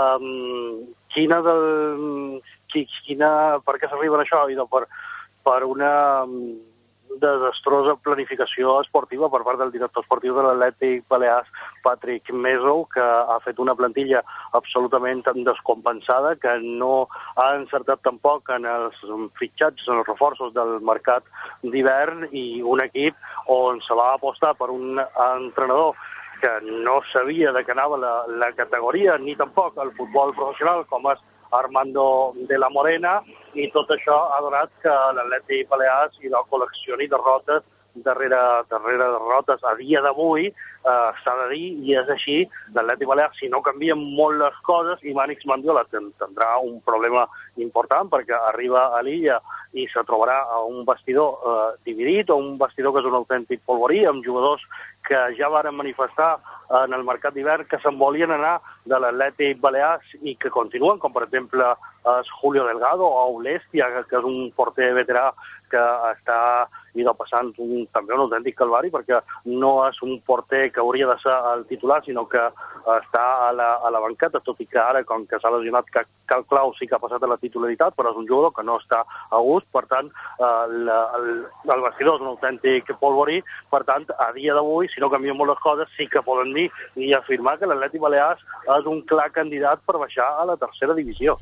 Per què s'arriba a això? Per una desastrosa planificació esportiva per part del director esportiu de l'Atlètic Balears, Patrick Meso, que ha fet una plantilla absolutament descompensada, que no ha encertat tampoc en els fitxatges, en els reforços del mercat d'hivern, i un equip on se va apostar per un entrenador que no sabia de què anava la categoria, ni tampoc el futbol professional, com és Armando de la Morena, i tot això ha donat que l'Atlètic Balears col·leccioni derrotes darrere derrotes. A dia d'avui, s'ha de dir, i és així, l'Atlètic Balears, si no canvien molt les coses, i Mànix Mandiola tindrà un problema important, perquè arriba a l'illa i se trobarà a un vestidor dividit, o un vestidor que és un autèntic polvorí, amb jugadors que ja varen manifestar en el mercat d'hivern que se'n volien anar de l'Atlètic Balears i que continuen, com per exemple és Julio Delgado o Aulestia, que és un porter veterà que està passant també un autèntic calvari, perquè no és un porter que hauria de ser el titular, sinó que està a la banqueta, tot i que ara, com que s'ha lesionat Cal Clau, sí que ha passat a la titularitat, però és un jugador que no està a gust. Per tant, el vestidor és un autèntic polvorí. Per tant, a dia d'avui, si no canvien molt les coses, sí que poden dir i afirmar que l'Atlètic Balears és un clar candidat per baixar a la tercera divisió.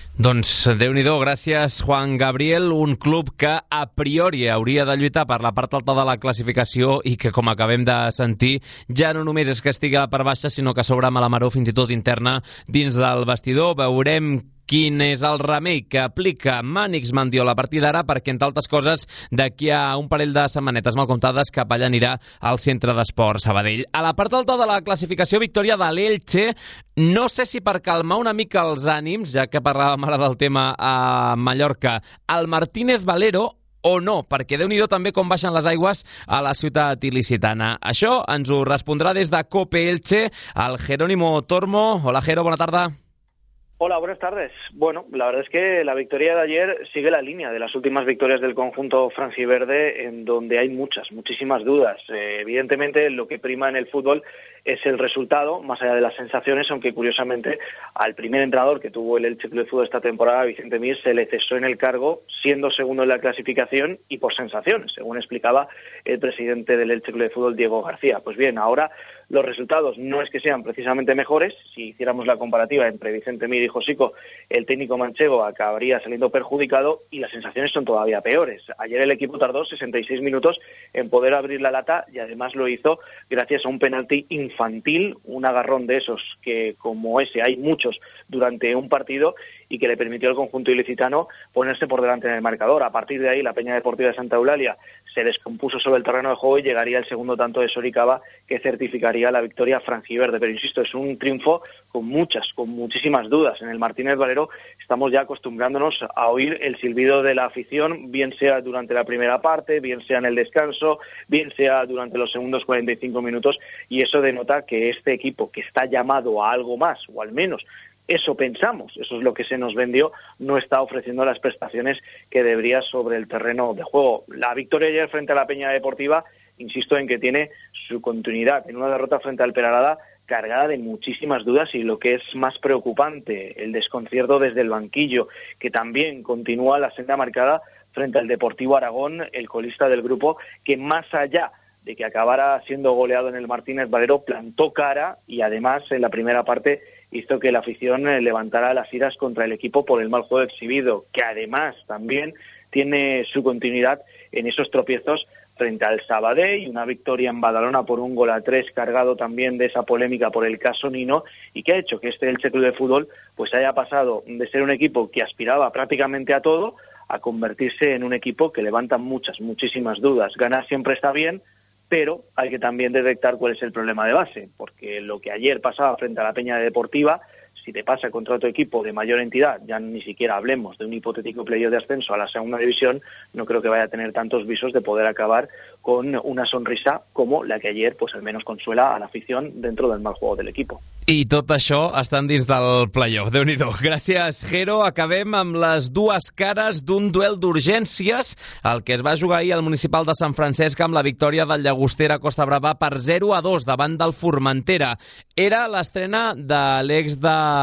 Doncs Déu-n'hi-do, gràcies Juan Gabriel, un club que a priori hauria de lluitar per la part alta de la classificació i que, com acabem de sentir, ja no només és que estigui a la part baixa, sinó que s'obre malamaró fins i tot interna dins del vestidor. Veurem quin és el remei que aplica Mànix Mandiola a partir d'ara, perquè, entre altres coses, d'aquí a un parell de setmanetes mal comptades, cap allà anirà al Centre d'Esport Sabadell. A la part alta de la classificació, victòria de l'Elche. No sé si per calmar una mica els ànims, ja que parlàvem ara del tema a Mallorca, el Martínez Valero, o no, perquè Déu-n'hi-do també com baixen les aigües a la ciutat il·licitana. Això ens ho respondrà des de COPE Elche el Jerónimo Tormo. Hola, Jero, bona tarda. Hola, buenas tardes. Bueno, la verdad es que la victoria de ayer sigue la línea de las últimas victorias del conjunto franjiverde, en donde hay muchísimas dudas. Evidentemente, lo que prima en el fútbol es el resultado, más allá de las sensaciones, aunque curiosamente al primer entrenador que tuvo el Elche Club de Fútbol esta temporada, Vicente Mir, se le cesó en el cargo, siendo segundo en la clasificación y por sensaciones, según explicaba el presidente del Elche Club de Fútbol, Diego García. Pues bien, ahora los resultados no es que sean precisamente mejores. Si hiciéramos la comparativa entre Vicente Mir y Josico, el técnico manchego acabaría saliendo perjudicado y las sensaciones son todavía peores. Ayer el equipo tardó 66 minutos en poder abrir la lata y además lo hizo gracias a un penalti infantil, un agarrón de esos que, como ese, hay muchos durante un partido y que le permitió al conjunto ilicitano ponerse por delante en el marcador. A partir de ahí, la Peña Deportiva de Santa Eulalia se descompuso sobre el terreno de juego y llegaría el segundo tanto de Soricaba, que certificaría la victoria franjiverde. Pero insisto, es un triunfo con muchísimas dudas. En el Martínez Valero estamos ya acostumbrándonos a oír el silbido de la afición, bien sea durante la primera parte, bien sea en el descanso, bien sea durante los segundos 45 minutos, y eso denota que este equipo, que está llamado a algo más, o al menos eso pensamos, eso es lo que se nos vendió, no está ofreciendo las prestaciones que debería sobre el terreno de juego. La victoria ayer frente a la Peña Deportiva, insisto en que tiene su continuidad en una derrota frente al Peralada cargada de muchísimas dudas y, lo que es más preocupante, el desconcierto desde el banquillo, que también continúa la senda marcada frente al Deportivo Aragón, el colista del grupo, que más allá de que acabara siendo goleado en el Martínez Valero, plantó cara y además en la primera parte hizo que la afición levantara las iras contra el equipo por el mal juego exhibido, que además también tiene su continuidad en esos tropiezos frente al Sabadell, y una victoria en Badalona por 1-3, cargado también de esa polémica por el caso Nino, y que ha hecho que este Elche Club de Fútbol pues haya pasado de ser un equipo que aspiraba prácticamente a todo a convertirse en un equipo que levanta muchísimas dudas. Ganar siempre está bien, pero hay que también detectar cuál es el problema de base, porque lo que ayer pasaba frente a la Peña Deportiva, si te pasa contra otro equipo de mayor entidad, ya ni siquiera hablemos de un hipotético playoff de ascenso a la segunda división, no creo que vaya a tener tantos visos de poder acabar con una sonrisa como la que ayer, pues al menos consuela a la afición dentro del mal juego del equipo. I tot això estan dins del playoff. Déu-n'hi-do. Gràcies, Jero. Acabem amb les dues cares d'un duel d'urgències, el que es va jugar ahir al Municipal de Sant Francesc amb la victòria del Llagostera Costa Brava per 0-2 davant del Formentera. Era l'estrena de l'ex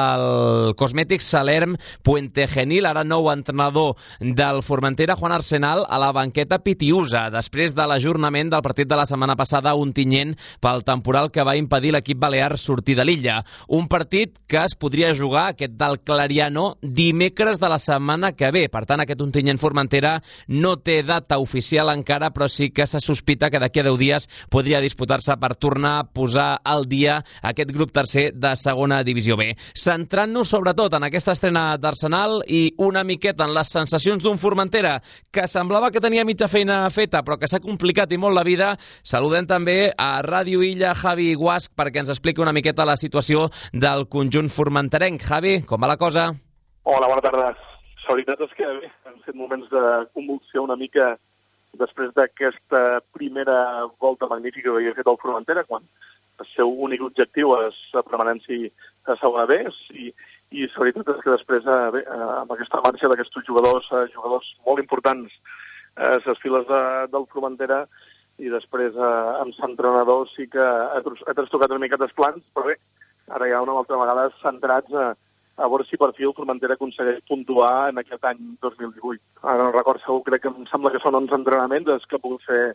del Cosmètics Salerm Puente Genil, ara nou entrenador del Formentera, Juan Arsenal, a la banqueta pitiusa, després de l'ajornament del partit de la setmana passada a Ontinyent pel temporal que va impedir l'equip balear sortir de l'illa. Un partit que es podria jugar, aquest del Clariano, dimecres de la setmana que ve. Per tant, aquest Ontinyent-Formentera no té data oficial encara, però sí que se sospita que d'aquí a 10 dies podria disputar-se per tornar a posar al dia aquest grup tercer de segona divisió B. Centrant-nos sobretot en aquesta estrena d'Arsenal i una miqueta en les sensacions d'un Formentera que semblava que tenia mitja feina feta, però que s'ha complicat i molt la vida, saludem també a Ràdio Illa Javi Guasch perquè ens expliqui una miqueta la situació del conjunt formenterenc. Javi, com va la cosa? Hola, bona tarda. La veritat és que bé, han set moments de convulsió una mica després d'aquesta primera volta magnífica que havia fet el Formentera, quan el seu únic objectiu és la permanència a segona B, i la veritat és que després, amb aquesta marxa d'aquests jugadors molt importants a les files del Formentera, i després amb l'entrenador sí que ha trastocat una mica els plans, però bé, ara ja una altra vegada centrats a veure si per fi el Formentera aconsegueix puntuar en aquest any 2018. Ara no recordo segur, crec que em sembla que són 11 entrenaments els que ha pogut fer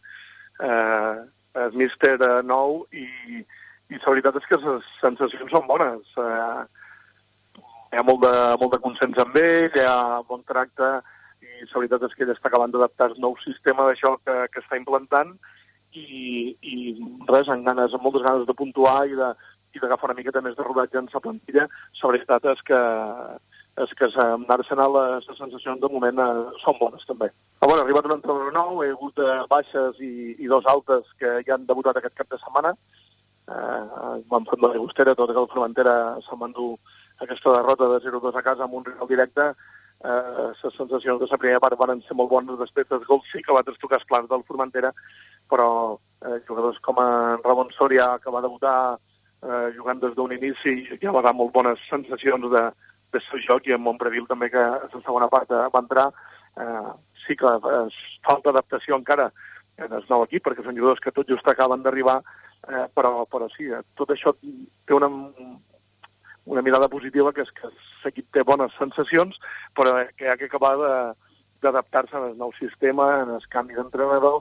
el míster nou, i la veritat és que les sensacions són bones. hi ha molt de consens amb ell, hi ha bon tracte, i la veritat és que ell està acabant d'adaptar el nou sistema d'això que està implantant, i res, amb moltes ganes de puntuar i d'agafar una miqueta més de rodatge en la plantilla. La veritat és que l'Arsenal, les sensacions de moment són bones també. Ha arribat un entrenador nou, hi ha hagut baixes i dos altes que ja han debutat aquest cap de setmana. Van fer la Llagostera, tot i que el Formentera se'n va endur aquesta derrota de 0-2 a casa amb un rival directe. Les sensacions de la primera part van ser molt bones, després dels gols sí que va trastocar els plans del Formentera, però jugadors com Ramon Soria, que va debutar jugant des d'un inici, ja va dar molt bones sensacions de seu joc, i en Montbreville també, que a la segona part va entrar. Sí que falta adaptació encara en el nou equip, perquè són jugadors que tot just acaben d'arribar, però sí, tot això té una mirada positiva, que és que l'equip té bones sensacions, però que ha d'acabar d'adaptar-se al nou sistema, en el canvi d'entrenador,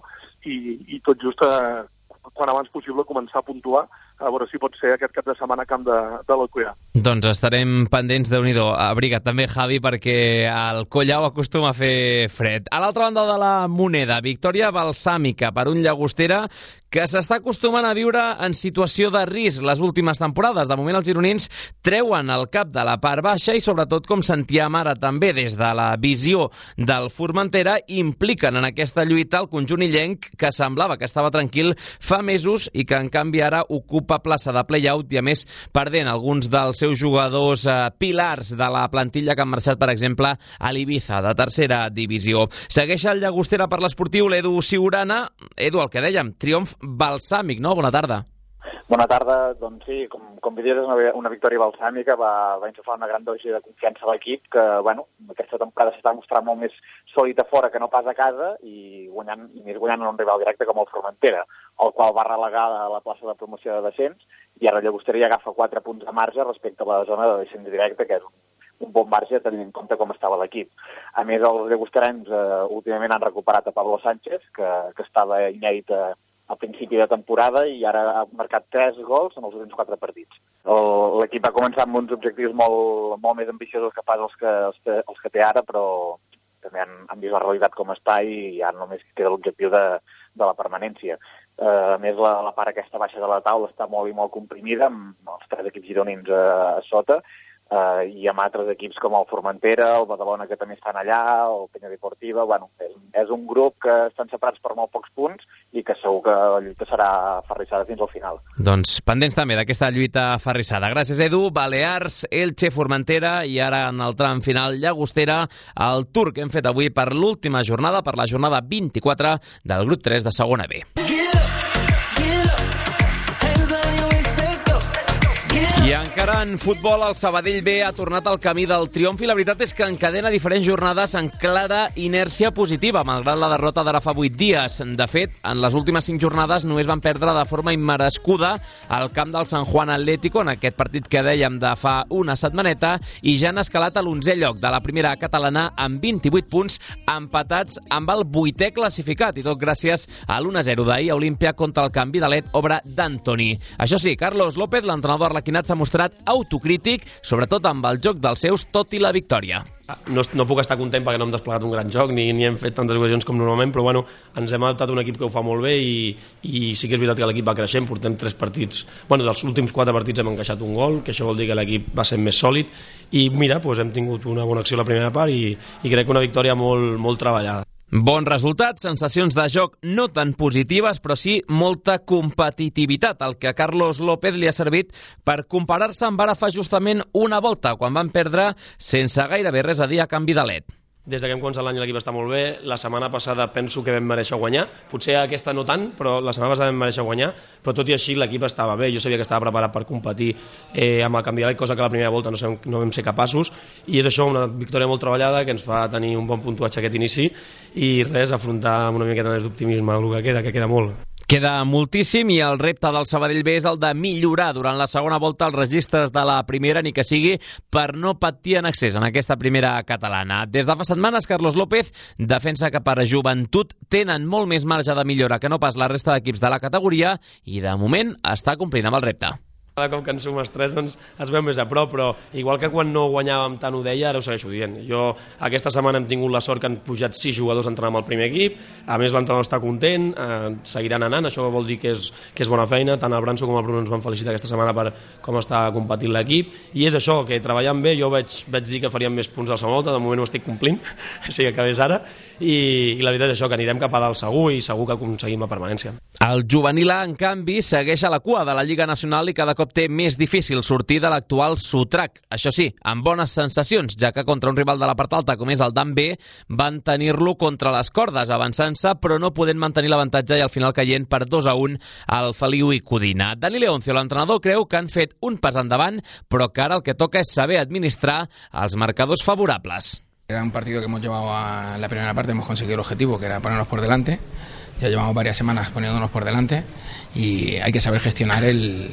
i tot just quan abans possible començar a puntuar, a veure si pot ser aquest cap de setmana a camp de l'Alcoià. Doncs estarem pendents, Déu-n'hi-do. Abriga't també, Javi, perquè el Collau acostuma a fer fred. A l'altra banda de la moneda, victòria balsàmica per un Llagostera que s'està acostumant a viure en situació de risc les últimes temporades. De moment els gironins treuen el cap de la part baixa i, sobretot, com sentíem ara també des de la visió del Formentera, impliquen en aquesta lluita el conjunt illenc, que semblava que estava tranquil fa mesos i que, en canvi, ara ocupa plaça de play-out i, a més, perdent alguns dels seus jugadors pilars de la plantilla que han marxat, per exemple, a l'Ibiza, de tercera divisió. Segueix el Llagostera per l'esportiu l'Edu Siurana. Edu, el que dèiem, triomf balsàmic, no? Bona tarda. Bona tarda, doncs sí, com diries, és una victòria balsàmica, va insuflar una gran dosi de confiança a l'equip, que, bueno, aquesta temporada s'està mostrant molt més sòlid a fora que no pas a casa, i més guanyant un rival directe com el Formentera, el qual va relegar a la plaça de promoció de descens, i ara el Llagostera ja agafa 4 punts de marge respecte a la zona de descens directe, que és un bon marge tenint en compte com estava l'equip. A més, els llagosterans últimament han recuperat a Pablo Sánchez, que estava inèdit al principi de temporada, i ara ha marcat 3 gols en els últims 4 partits. L'equip ha començat amb uns objectius molt més ambiciosos que pas els que té ara, però també han vist la realitat com està, i ara només queda l'objectiu de la permanència. A més, la part aquesta baixa de la taula està molt i molt comprimida, amb els 3 equips gironins a sota, i amb altres equips com el Formentera, el Badalona, que també estan allà, el Penya Deportiva. Bueno, és un grup que estan separats per molt pocs punts i que segur que la lluita serà aferrissada fins al final. Doncs pendents també d'aquesta lluita aferrissada. Gràcies, Edu. Balears, Elche, Formentera, i ara en el tram final Llagostera, el tour que hem fet avui per l'última jornada, per la jornada 24 del grup 3 de segona B. I encara en futbol, el Sabadell B ha tornat al camí del triomf, i la veritat és que encadena diferents jornades en clara inèrcia positiva, malgrat la derrota d'ara fa 8 dies. De fet, en les últimes 5 jornades només van perdre de forma immerescuda al camp del San Juan Atlético, en aquest partit que dèiem de fa una setmaneta, i ja han escalat a l'11è lloc de la primera catalana amb 28 punts, empatats amb el 8è classificat, i tot gràcies a l'1-0 d'ahir a Olímpia contra el canvi d'alet, obra d'Antoni. Això sí, Carlos López, l'entrenador arlequinat, s'ha mostrat autocrític, sobretot amb el joc dels seus, tot i la victòria. No puc estar content perquè no hem desplegat un gran joc ni hem fet tantes ocasions com normalment, però bueno, ens hem adaptat a un equip que ho fa molt bé, i sí que és veritat que l'equip va creixent. Portem 3 partits, dels últims 4 partits hem encaixat un gol, que això vol dir que l'equip va ser més sòlid, i mira, hem tingut una bona acció a la primera part, i crec que una victòria molt treballada. Bon resultat, sensacions de joc no tan positives, però sí molta competitivitat, el que a Carlos López li ha servit per comparar-se amb ara fa justament una volta, quan van perdre sense gairebé res a dir a canvi d'alet. Des que hem començat l'any l'equip està molt bé. La setmana passada penso que vam mereixer guanyar, potser aquesta no tant, però la setmana passada vam mereixer guanyar, però tot i així l'equip estava bé. Jo sabia que estava preparat per competir amb el canvi d'alet, cosa que la primera volta no vam ser capaços, i és això, una victòria molt treballada que ens fa tenir un bon puntuatge aquest inici, i res, afrontar amb una miqueta més d'optimisme el que queda molt. Queda moltíssim, i el repte del Sabadell B és el de millorar durant la segona volta els registres de la primera, ni que sigui per no patir en excés en aquesta primera catalana. Des de fa setmanes, Carlos López defensa que per joventut tenen molt més marge de millora que no pas la resta d'equips de la categoria, i de moment està complint amb el repte. Cada cop que en sumes 3 doncs, es veu més a prop, però igual que quan no guanyàvem tant ho deia, ara ho segueixo dient. Jo aquesta setmana hem tingut la sort que han pujat 6 jugadors a entrenar amb el primer equip, a més l'entrenador està content, seguiran anant, això vol dir que és bona feina, tant el Branso com el Bruno ens van felicitar aquesta setmana per com està competint l'equip, i és això, que treballant bé, jo vaig dir que faríem més punts del Samolta, de moment ho estic complint, així que acabés ara, i la veritat és això, que anirem cap a dalt segur i segur que aconseguim la permanència. El juvenil A, en canvi, segueix a la cua de la Lliga Nacional i cada cop té més difícil sortir de l'actual sotrac. Això sí, amb bones sensacions, ja que contra un rival de la part alta com és el Dan B, van tenir-lo contra les cordes, avançant-se, però no podent mantenir l'avantatge i al final caient per 2-1 al Feliu i Codina. Dani Leoncio, l'entrenador, creu que han fet un pas endavant, però que ara el que toca és saber administrar els marcadors favorables. Era un partido que hemos llevado a la primera parte, hemos conseguido el objetivo, que era ponernos por delante. Ya llevamos varias semanas poniéndonos por delante y hay que saber gestionar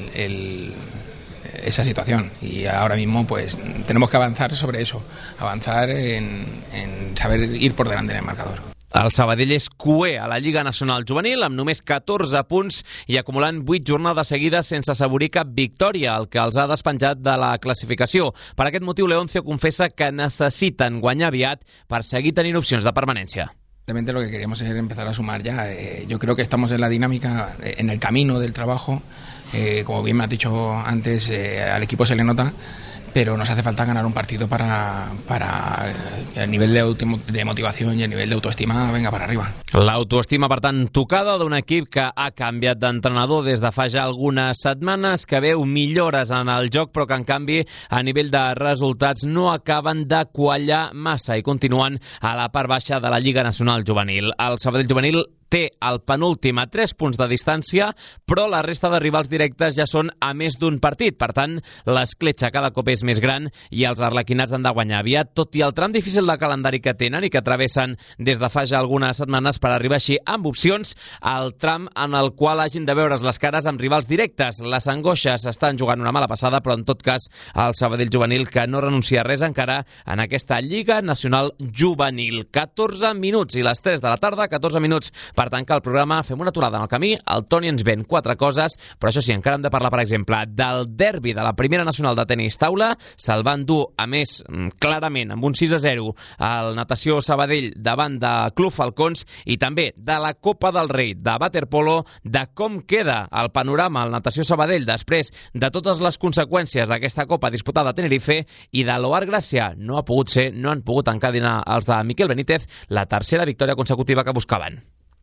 esa situación. Y ahora mismo pues tenemos que avanzar sobre eso, avanzar en saber ir por delante en el marcador. El Sabadell és cuer a la Lliga Nacional Juvenil amb només 14 punts i acumulant 8 jornades seguides sense assaborir cap victòria, el que els ha despenjat de la classificació. Per aquest motiu, Leoncio confessa que necessiten guanyar aviat per seguir tenint opcions de permanència. Evidentemente lo que queríamos es empezar a sumar ya. Yo creo que estamos en la dinámica, en el camino del trabajo. Como bien me has dicho antes, al equipo se le nota, pero nos hace falta ganar un partido para el nivel de motivación y el nivel de autoestima venga para arriba. L'autoestima, per tant, tocada d'un equip que ha canviat d'entrenador des de fa ja algunes setmanes, que veu millores en el joc, però que, en canvi, a nivell de resultats no acaben de quallar massa i continuen a la part baixa de la Lliga Nacional Juvenil. El Sabadell Juvenil té el penúltim a 3 punts de distància, però la resta de rivals directes ja són a més d'un partit. Per tant, l'escletxa cada cop és més gran i els arlequinats han de guanyar aviat, tot i el tram difícil de calendari que tenen i que travessen des de fa ja algunes setmanes per arribar així amb opcions al tram en el qual hagin de veure's les cares amb rivals directes. Les angoixes estan jugant una mala passada, però en tot cas el Sabadell Juvenil, que no renuncia a res encara en aquesta Lliga Nacional Juvenil. 14 minuts i les 3 de la tarda, 14 minuts per tancar el programa. Fem una aturada en el camí, el Toni ens ven 4 coses, però això sí, encara hem de parlar, per exemple, del derbi de la Primera Nacional de tenis taula. Se'l van dur, a més, clarament, amb un 6-0 al Natació Sabadell davant de Club Falcons, i també de la Copa del Rei de waterpolo, de com queda el panorama al Natació Sabadell després de totes les conseqüències d'aquesta Copa disputada a Tenerife, i de l'Oar Gràcia. No han pogut encadenar els de Miquel Benítez la tercera victòria consecutiva que buscaven.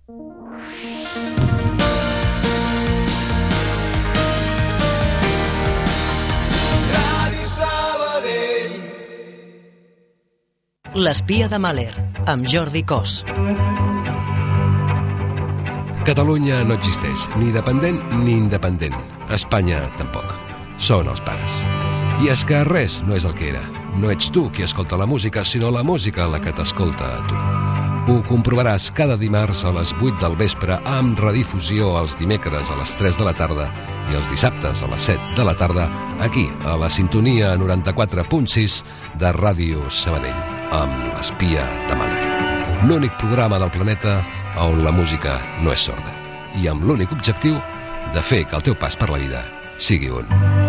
L'espia de Mahler, amb Jordi Cos. Catalunya no existeix, ni dependent ni independent. Espanya tampoc. Són els pares. I és que res no és el que era. No ets tu qui escolta la música, sinó la música la que t'escolta a tu. Ho comprovaràs cada dimarts a les 8 del vespre amb redifusió els dimecres a les 3 de la tarda i els dissabtes a les 7 de la tarda aquí, a la sintonia 94.6 de Ràdio Sabadell, amb l'espia de Mahler. L'únic programa del planeta on la música no és sorda i amb l'únic objectiu de fer que el teu pas per la vida sigui un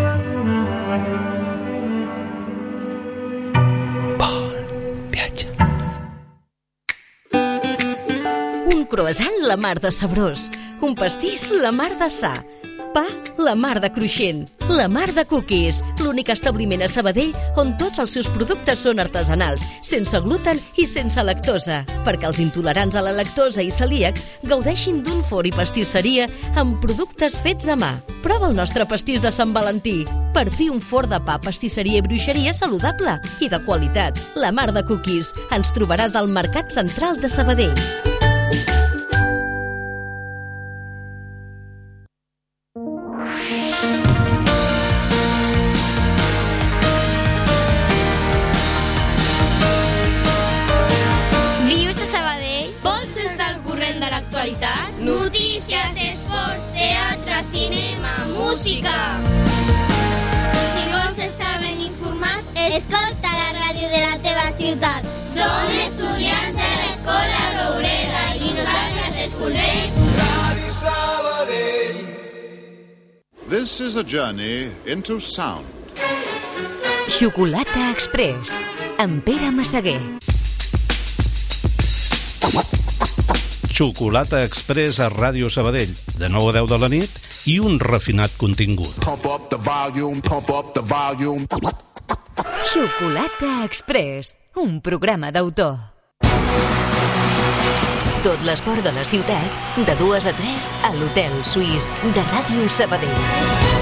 croissant la mar de sabrós, un pastís la mar de sa, pa la mar de cruixent, la mar de cookies, l'únic establiment a Sabadell on tots els seus productes són artesanals, sense gluten i sense lactosa, perquè els intolerants a la lactosa i celíacs gaudeixin d'un forn i pastisseria amb productes fets a mà. Prova el nostre pastís de Sant Valentí. Per fi un forn de pa, pastisseria i bruixeria saludable i de qualitat. La mar de cookies. Ens trobaràs al Mercat Central de Sabadell. Notícies, esports, teatre, cinema, música. Si vols estar ben informat, escolta la ràdio de la teva ciutat. Som estudiants de l'Escola Roureda i nosaltres escoltem Ràdio Sabadell. This is a journey into sound. Xocolata Express, amb Pere Massaguer. Xocolata Express a Ràdio Sabadell, de 9 a 10 de la nit, i un refinat contingut. Pump up the volume, pump up the volume. Xocolata Express, un programa d'autor. Tot l'esport de la ciutat, de 2 a 3, a l'Hotel Suís de Ràdio Sabadell.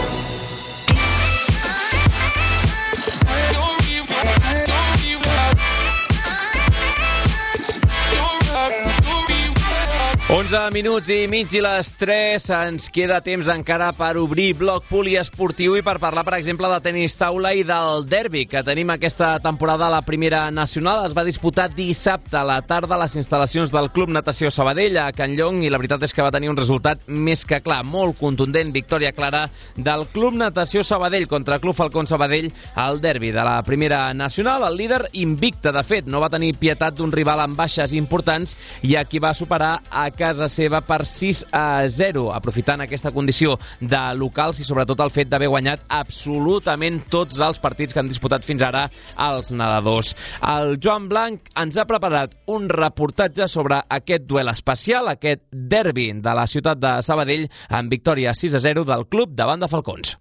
Minuts i mig i les 3, ens queda temps encara per obrir bloc poliesportiu i per parlar, per exemple, de tenis taula i del derbi que tenim aquesta temporada a la Primera Nacional. Es va disputar dissabte a la tarda a les instal·lacions del Club Natació Sabadell a Can Llong i la veritat és que va tenir un resultat més que clar, molt contundent, victòria clara del Club Natació Sabadell contra Club Falcons Sabadell al derbi de la Primera Nacional. El líder invicte, de fet, no va tenir pietat d'un rival amb baixes importants i a qui va superar a casa seva per 6-0, aprofitant aquesta condició de locals i sobretot el fet d'haver guanyat absolutament tots els partits que han disputat fins ara els nedadors. El Joan Blanc ens ha preparat un reportatge sobre aquest duel especial, aquest derbi de la ciutat de Sabadell amb victòria 6-0 del club davant de Falcons.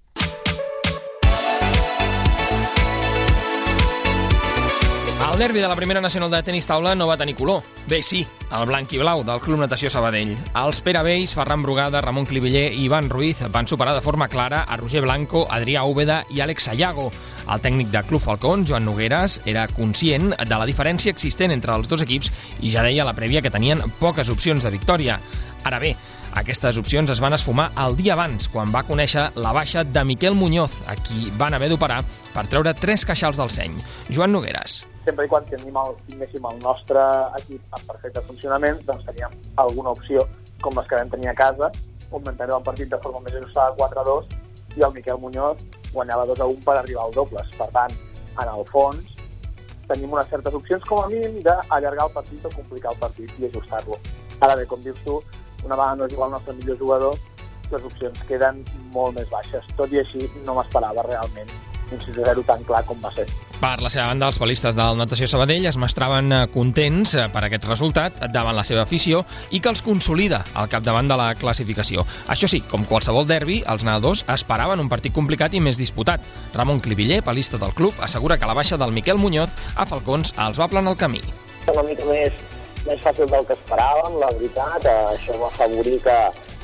El derbi de la Primera Nacional de tenis taula no va tenir color. Bé, sí, el blanc i blau del Club Natació Sabadell. Els Pere Bells, Ferran Brugada, Ramon Cliviller i Ivan Ruiz van superar de forma clara a Roger Blanco, Adrià Úbeda i Àlex Sayago. El tècnic de Club Falcons, Joan Nogueras, era conscient de la diferència existent entre els dos equips i ja deia a la prèvia que tenien poques opcions de victòria. Ara bé, aquestes opcions es van esfumar el dia abans, quan va conèixer la baixa de Miquel Muñoz, a qui van haver d'operar per treure 3 queixals del seny. Joan Nogueras. Sempre i quan tinguéssim el nostre equip en perfecte funcionament, doncs teníem alguna opció, com les que vam tenir a casa, on vam tenir el partit de forma més ajustada 4-2, i el Miquel Muñoz guanyava 2-1 per arribar al dobles. Per tant, en el fons, tenim unes certes opcions, com a mínim, d'allargar el partit o complicar el partit i ajustar-lo. Ara bé, com dius tu, una vegada no juga el nostre millor jugador, les opcions queden molt més baixes. Tot i així, no m'esperava realment un 6-0 tan clar com va ser. Per la seva banda, els palistes del Natació Sabadell es mostraven contents per aquest resultat davant la seva afició i que els consolida al capdavant de la classificació. Això sí, com qualsevol derbi, els nedadors esperaven un partit complicat i més disputat. Ramon Cliviller, palista del club, assegura que la baixa del Miquel Muñoz a Falcons els va aplanar el camí. Una mica més fàcil del que esperàvem, la veritat. Això va afavorir que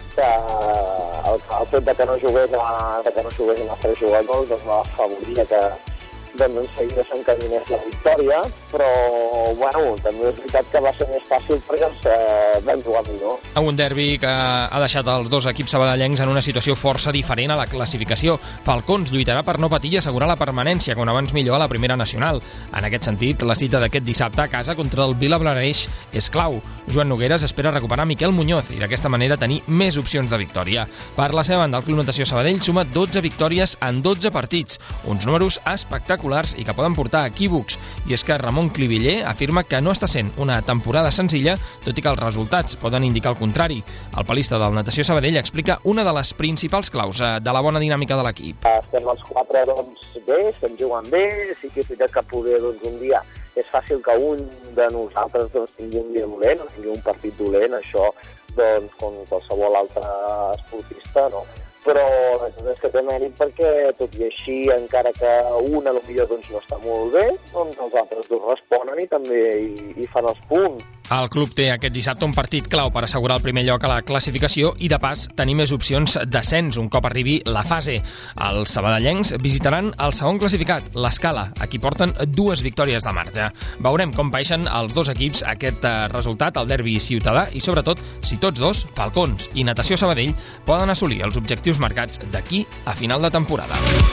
el fet que no jugués amb els 3 jugadors doncs va afavorir que en seguida s'encaminés la victòria, però bueno, també és veritat que va ser més fàcil perquè ens vam jugar millor. Un derbi que ha deixat els dos equips sabadellencs en una situació força diferent a la classificació. Falcons lluitarà per no patir i assegurar la permanència, com abans millor a la Primera Nacional. En aquest sentit, la cita d'aquest dissabte a casa contra el Vilablareix és clau. Joan Nogueras espera recuperar Miquel Muñoz i d'aquesta manera tenir més opcions de victòria. Per la seva banda, el Club Natació Sabadell suma 12 victòries en 12 partits, uns números espectaculars i que poden portar a equívocs. I és que Ramon Cliviller afirma que no està sent una temporada senzilla, tot i que els resultats poden indicar el contrari. El palista del Natació Sabadell explica una de les principals claus de la bona dinàmica de l'equip. Estem els 4 bé, estem jugant bé, sí que és veritat que poder un dia és fàcil que un de nosaltres tingui un dia dolent o tingui un partit dolent, això com qualsevol altre esportista, no? Però és que té mèrit perquè, tot i així, encara que un potser no està molt bé, doncs els altres dos responen i també hi fan els punts. El club té aquest dissabte un partit clau per assegurar el primer lloc a la classificació i, de pas, tenir més opcions d'ascens un cop arribi la fase. Els sabadellencs visitaran el segon classificat, l'Escala, a qui porten 2 victòries de marge. Veurem com paeixen els dos equips aquest resultat, el derbi ciutadà, i sobretot si tots dos, Falcons i Natació Sabadell, poden assolir els objectius marcats d'aquí a final de temporada.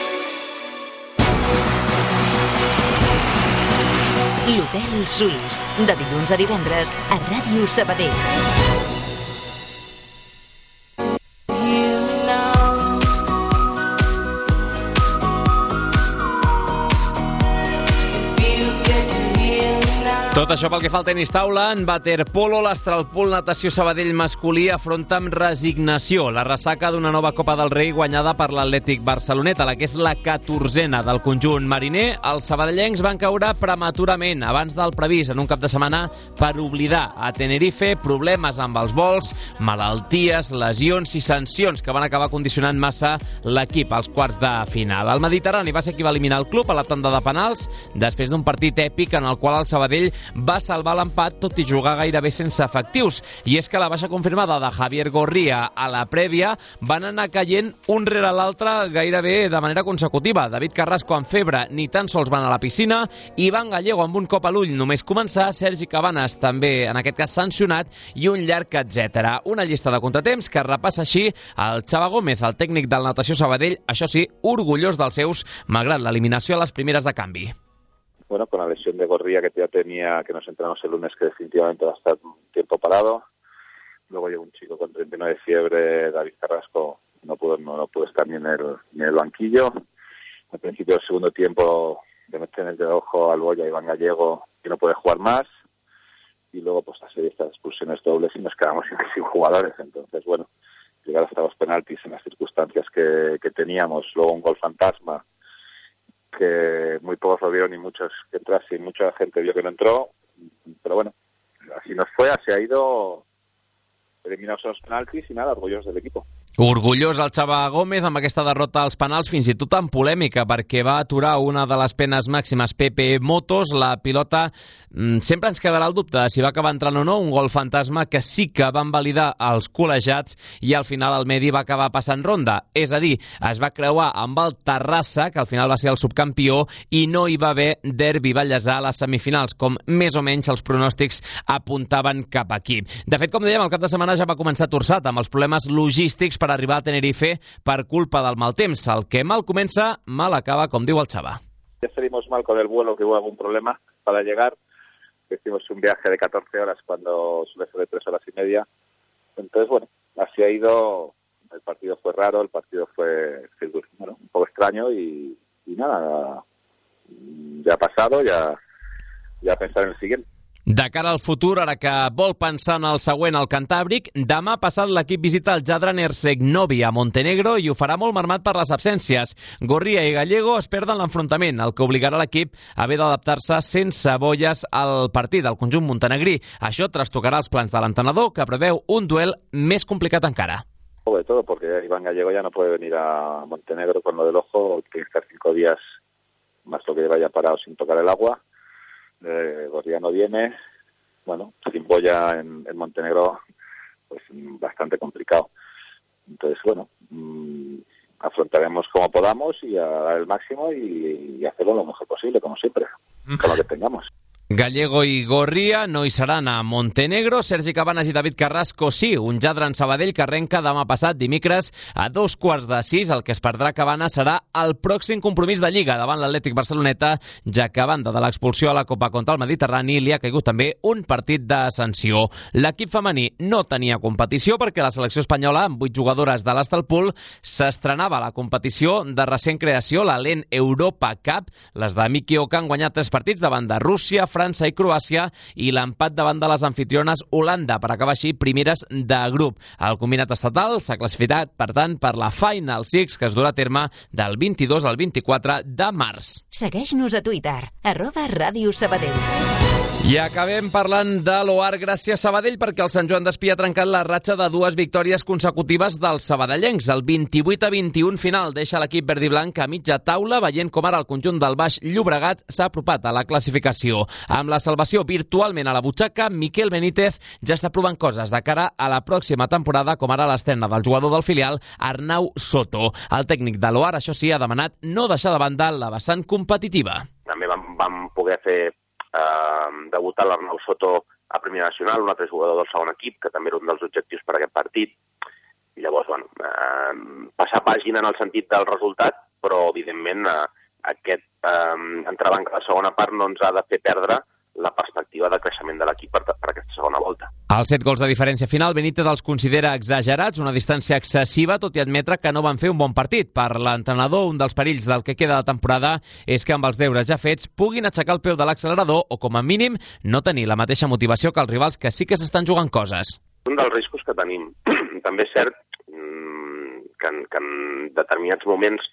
L'Hotel Suís, de dilluns a divendres a Ràdio Sabadell. Tot això pel que fa al tenis taula. En waterpolo, l'Astralpool Natació Sabadell masculí afronta amb resignació la ressaca d'una nova Copa del Rei guanyada per l'Atlètic Barceloneta, la que és la 14a del conjunt mariner. Els sabadellencs van caure prematurament abans del previst en un cap de setmana per oblidar a Tenerife problemes amb els vols, malalties, lesions i sancions que van acabar condicionant massa l'equip als quarts de final. El Mediterrani va ser qui va eliminar el club a la tanda de penals després d'un partit èpic en el qual el Sabadell va salvar l'empat tot i jugar gairebé sense efectius. I és que la baixa confirmada de Javier Gorría a la prèvia van anar caient un rere l'altre gairebé de manera consecutiva. David Carrasco amb febre ni tan sols van a la piscina, Iván Gallego amb un cop a l'ull només començar, Sergi Cabanes també en aquest cas sancionat i un llarg etcètera. Una llista de contratemps que repassa així el Xava Gómez, el tècnic del Natació Sabadell, això sí, orgullós dels seus, malgrat l'eliminació a les primeres de canvi. Bueno, con la lesión de Gorría que ya tenía, que nos entramos el lunes, que definitivamente va a estar un tiempo parado. Luego llegó un chico con 39 de fiebre, David Carrasco, no pudo estar ni en el banquillo. Al principio del segundo tiempo le meten el dedo ojo al Boya, Iván Gallego, que no puede jugar más. Y luego pues la serie de estas expulsiones dobles y nos quedamos sin jugadores. Entonces, bueno, llegar hasta los penaltis en las circunstancias que teníamos. Luego un gol fantasma, que muy pocos lo vieron y muchos que entrase y mucha gente vio que no entró, pero bueno, así nos fue, así ha ido, eliminados los penaltis y nada, orgullosos del equipo. Orgullós el Xava Gómez amb aquesta derrota als penals, fins i tot en polèmica, perquè va aturar una de les penes màximes Pepe Motos. La pilota, sempre ens quedarà el dubte de si va acabar entrant o no, un gol fantasma que sí que van validar els col·legiats i al final el Medi va acabar passant ronda. És a dir, es va creuar amb el Terrassa, que al final va ser el subcampió, i no hi va haver derbi ballesà a les semifinals, com més o menys els pronòstics apuntaven cap aquí. De fet, com dèiem, el cap de setmana ja va començar torçat amb els problemes logístics per arribar a Tenerife per culpa del mal temps. El que mal comença, mal acaba, com diu el Xava. Ya salimos mal con el vuelo, que hubo algún problema para llegar. Hicimos un viaje de 14 horas cuando suele ser de 3 horas y media. Entonces, bueno, así ha ido. El partido fue raro, el partido fue un poco extraño y nada, ya ha pasado, ya a pensar en el siguiente. De cara al futur, ara que vol pensar en el següent al Cantàbric, demà passat l'equip visita el Jadran Erceg-Novi a Montenegro i ho farà molt marmat per les absències. Gorría i Gallego es perden l'enfrontament, el que obligarà l'equip a haver d'adaptar-se sense bolles al partit del conjunt montenegrí. Això trastocarà els plans de l'entrenador, que preveu un duel més complicat encara. Sobre todo porque Iván Gallego ya no puede venir a Montenegro con lo del ojo, tiene que estar 5 días más lo que vaya parado sin tocar el agua. Gorría no viene, bueno, sin boya en Montenegro, pues bastante complicado. Entonces, bueno, afrontaremos como podamos y a dar el máximo y hacerlo lo mejor posible, como siempre, con lo que tengamos. Gallego i Gorría no hi seran a Montenegro. Sergi Cabanes i David Carrasco sí. Un Jadran Sabadell que arrenca demà passat dimecres a 5:45. El que es perdrà Cabanes serà el pròxim compromís de Lliga davant l'Atlètic Barceloneta, ja que a banda de l'expulsió a la Copa contra el Mediterrani li ha caigut també un partit de sanció. L'equip femení no tenia competició perquè la selecció espanyola, amb 8 jugadores de l'Astralpool, s'estrenava a la competició de recent creació, la LEN Europa Cup. Les de Miki Oka han guanyat 3 partits davant de Rússia, França i Croàcia i l'empat davant de les anfitriones Holanda per acabar així primeres de grup. El combinat estatal s'ha classificat, per tant, per la Final Six que es durà a terme del 22 al 24 de març. Segueix-nos a Twitter, @radiosabadell. I acabem parlant de l'OAR Gràcia Sabadell perquè el Sant Joan d'Espí ha trencat la ratxa de 2 victòries consecutives dels sabadellencs. El 28-21 final deixa l'equip verd i blanc a mitja taula, veient com ara el conjunt del Baix Llobregat s'ha apropat a la classificació. Amb la salvació virtualment a la butxaca, Miquel Benítez ja està provant coses de cara a la pròxima temporada, com ara l'estrena del jugador del filial, Arnau Soto. El tècnic de l'OAR, això sí, ha demanat no deixar de banda la vessant competitiva. També vam poder fer debutar l'Arnau Soto a Primera Nacional, un altre jugador del segon equip, que també era un dels objectius per aquest partit. I llavors, bueno, passar pàgina en el sentit del resultat, però, evidentment, aquest entrebanc a la segona part no ens ha de fer perdre la perspectiva de creixement de l'equip per aquesta segona volta. Els 7 gols de diferència final, Benítez els considera exagerats, una distància excessiva, tot i admetre que no van fer un bon partit. Per l'entrenador, un dels perills del que queda de temporada és que amb els deures ja fets puguin aixecar el peu de l'accelerador o, com a mínim, no tenir la mateixa motivació que els rivals que sí que s'estan jugant coses. Un dels riscos que tenim. També és cert que en determinats moments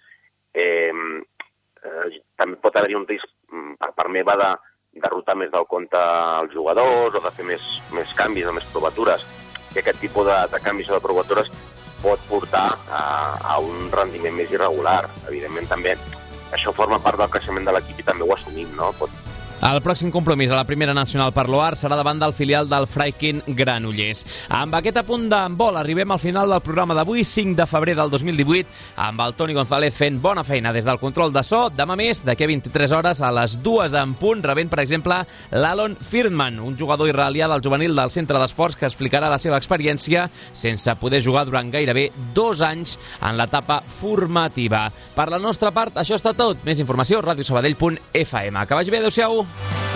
també pot haver-hi un risc per part meva de rotar més del compte als jugadors o de fer més canvis o més provatures. I aquest tipus de canvis o de provatures pot portar a un rendiment més irregular. Evidentment, també això forma part del creixement de l'equip i també ho assumim, no? El pròxim compromís a la primera nacional per l'OAR serà davant del filial del Freikin Granollers. Amb aquest apunt d'handbol arribem al final del programa d'avui, 5 de febrer del 2018, amb el Toni González fent bona feina des del control de so. Demà més, d'aquí a 23 hores, a les 2 en punt, rebent, per exemple, l'Alon Firdman, un jugador israelià del juvenil del Centre d'Esports que explicarà la seva experiència sense poder jugar durant gairebé 2 anys en l'etapa formativa. Per la nostra part, això està tot. Més informació, radiosabadell.fm. Que vagi bé, adéu-siau.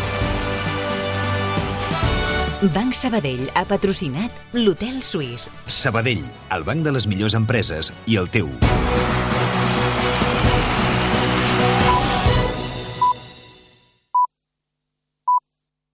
Banc Sabadell ha patrocinat l'Hotel Suís. Sabadell, el banc de les millors empreses i el teu.